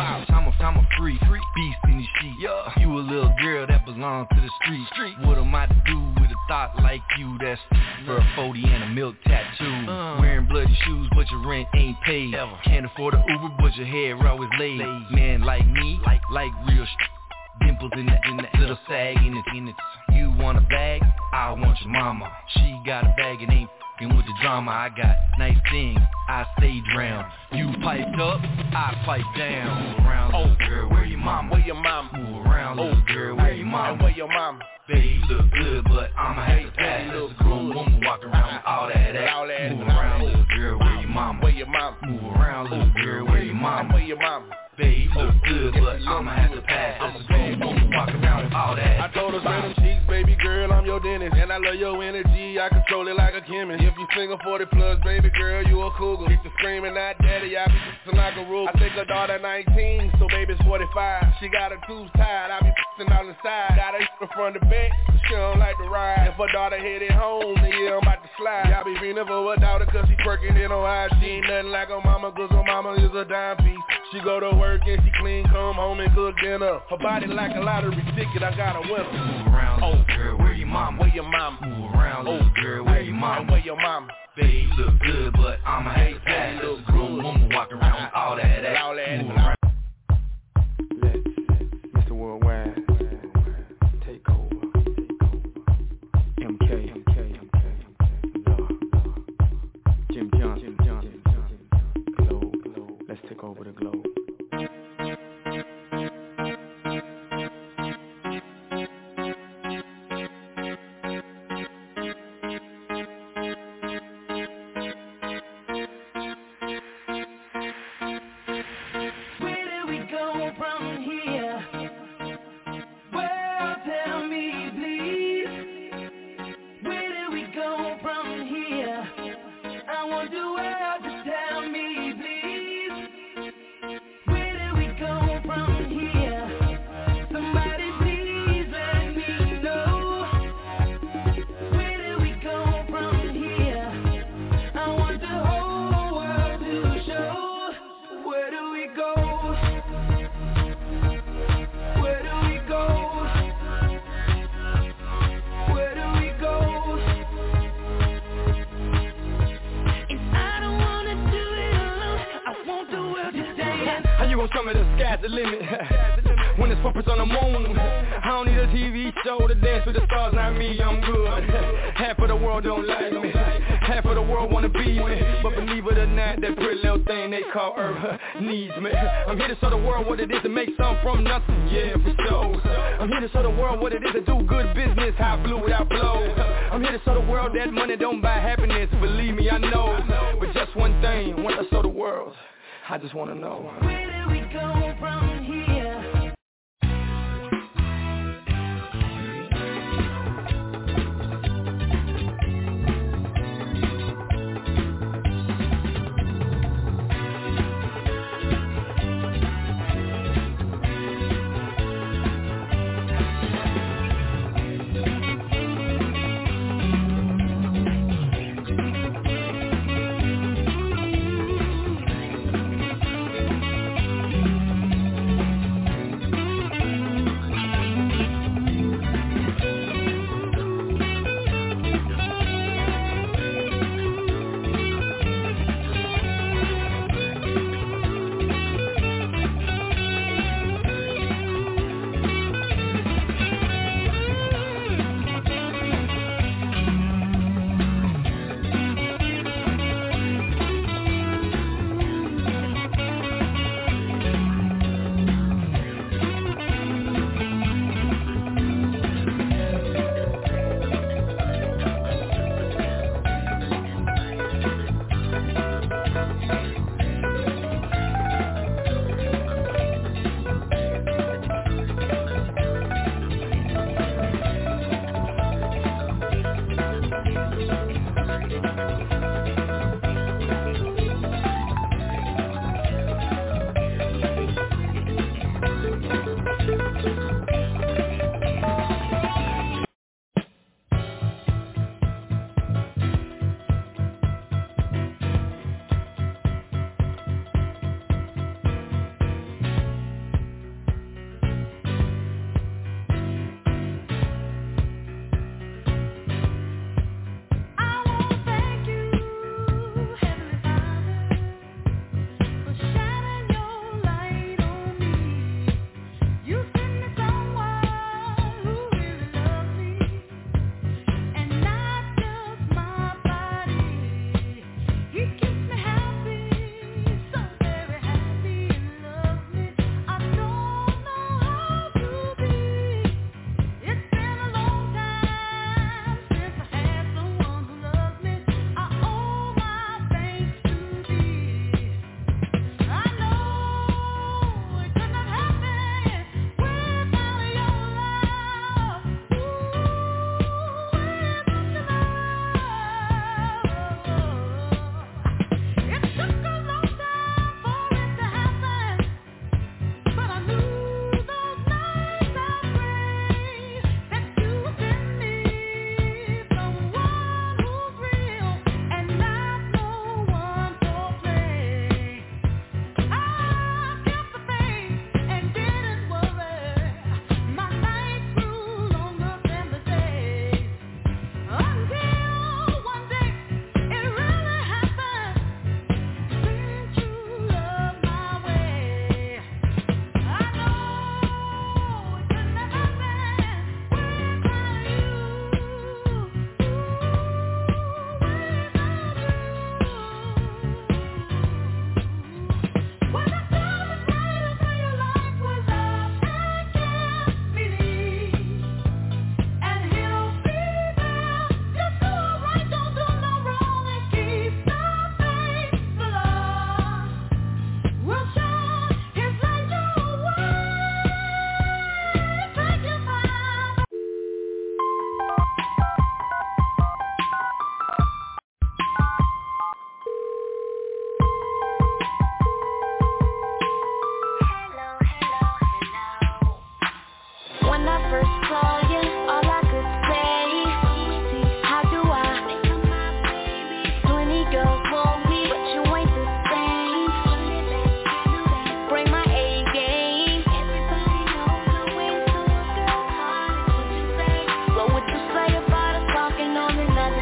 I'm a freak, beast in the sheet. You a little girl that belongs to the street. What am I to do with a thought hot like you, that's for a 40 and a milk tattoo. Wearing bloody shoes, but your rent ain't paid. Can't afford an Uber, but your hair always laid. Man like me, like real dimples in the little sag in it. You want a bag? I want your mama. She got a bag and ain't f***ing with the drama. I got nice things, I stay drowned. You piped up, I pipe down. Move around, little girl, where your mama? Where your mama? Move around, little girl, where your mama? And where your mama? Baby, you look good, but I'ma have to pass. There's a grown woman walking around with all that ass. Move around, little girl, where your mama? Where your mama? Move around, little girl, where your mama? And where your mama? Baby, you look good, but I'ma have to pass. There's a grown woman walking around with all that ass. I told her, spread them cheeks, baby girl, I'm your dentist. And I love your energy, I control it like a chemist. If you single 40 plus, baby girl, you a cougar. Keep the screaming, not daddy, I be f***ing like a rule. I think her daughter 19, so baby's 45. She got her tubes tied, I be f***ing on the side. Got her in front of the back, she don't like to ride. If her daughter headed home, then yeah, I'm about to slide. I be feeling for her daughter, cause she twerking in her eyes. She ain't nothing like her mama, cause her mama is a dime piece. She go to work and she clean, come home and cook dinner. Her body like a lottery ticket, I got a winner. Move around, little girl, where your mama? Where your mama? Move around, little girl, where your mama? And where your mama? Baby, you look good, but I'ma have to pass. There's a grown woman walking around with all that ass. Move around. Let Mr. Worldwide take over. MK, Jim Johnson, Globe. Let's take over the globe. The limit when it's purpose on the moon. I don't need a TV show to dance with the stars, not me, I'm good. Half of the world don't like me, half of the world wanna be me, but believe it or not, that pretty little thing they call Earth needs me. I'm here to show the world what it is to make something from nothing, yeah, for sure. I'm here to show the world what it is to do good business, how blue without blow. I'm here to show the world that money don't buy happiness, believe me, I know. But just one thing, once I show the world, I just wanna know. Where do we go from here?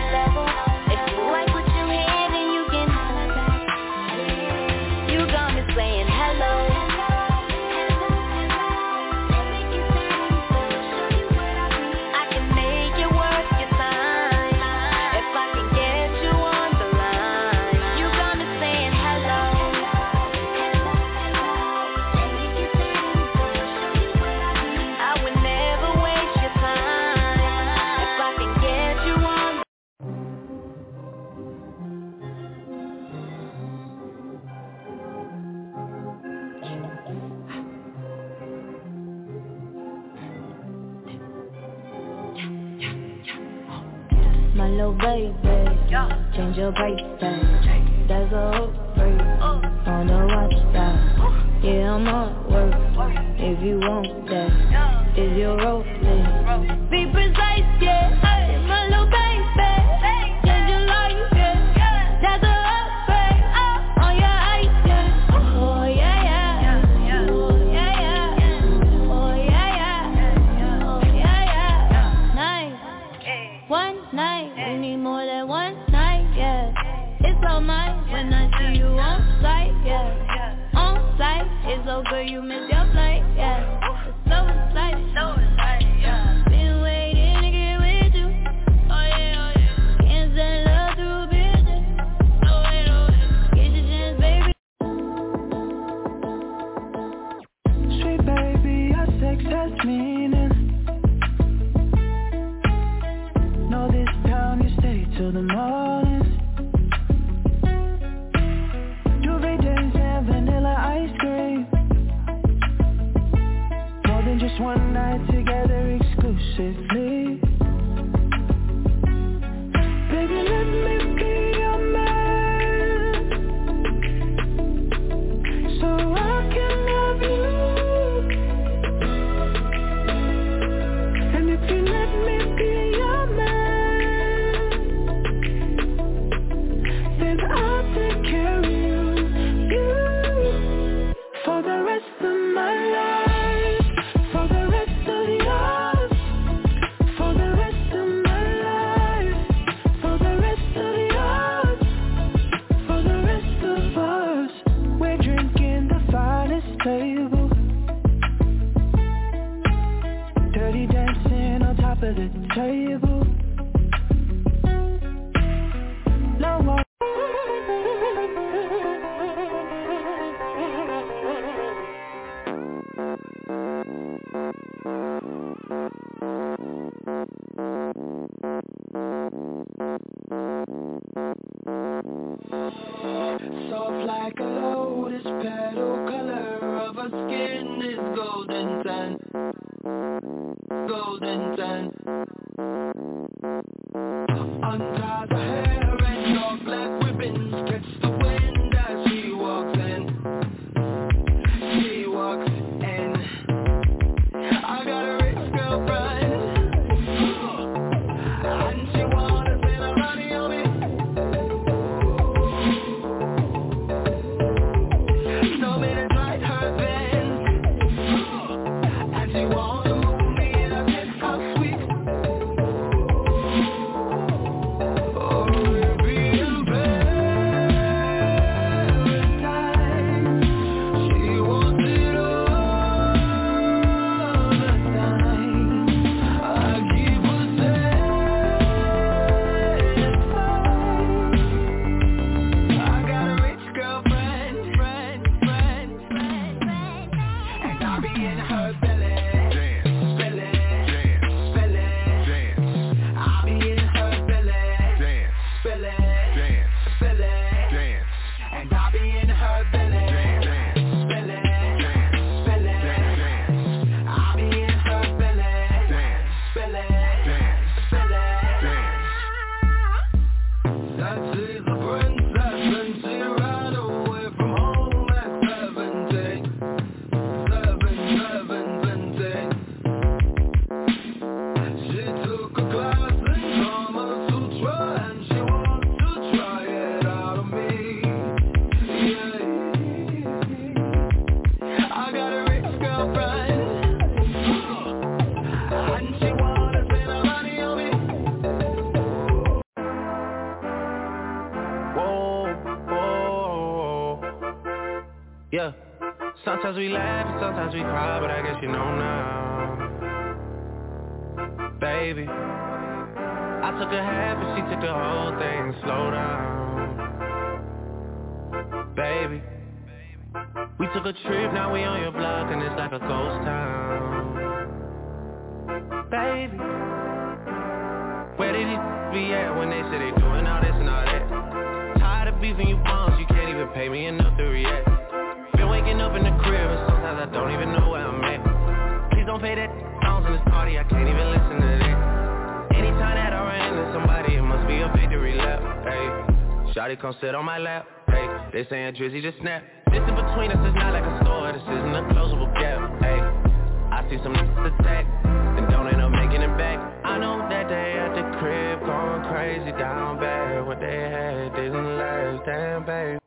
level. If you like what you hear, then you can. You got me saying hello. I can make it worth your time if I can get you on the line. You got me saying hello. I would never waste your time if I can get you on. My little baby, change your price tag. That's a hook break on the watch side. Yeah, I'm on work. If you want that, is your role list. Be precise, yeah. My little baby, change your life, yeah. That's a upgrade on your ice, yeah. Oh yeah, yeah. Oh yeah, yeah. Oh yeah, yeah. Oh yeah, yeah. Nice. One night, we need more than one night, yeah. It's all mine when I see you on site, yeah. On site, it's so good you miss your flight, yeah. It's so exciting, yeah. Been waiting to get with you, oh yeah. Can't send love through bitches, oh yeah. Get your chance, baby. Sweet baby, our sex has meaning. Know this town you stay till the morning. Duvet days and vanilla ice cream. Yeah, sometimes we laugh and sometimes we cry, but I guess you know now. Baby, I took a half and she took the whole thing. Slow down. Baby, we took a trip, now we on your block and it's like a ghost town. Baby, where did you be at when they say they doing all this and all that? Tired of beefing you bums, you can't even pay me enough to react. Been waking up in the crib and sometimes I don't even know where I'm at. Please don't pay that songs in this party, I can't even listen to that. Anytime that I run into somebody, it must be a victory lap. Hey, shawty come sit on my lap. Hey, they saying Drizzy just snap. This in between us is not like a store, this isn't a closable gap. Hey, I see some niggas attack, then don't end up making it back. I know that they at the crib going crazy down bad. What they had didn't last, damn baby.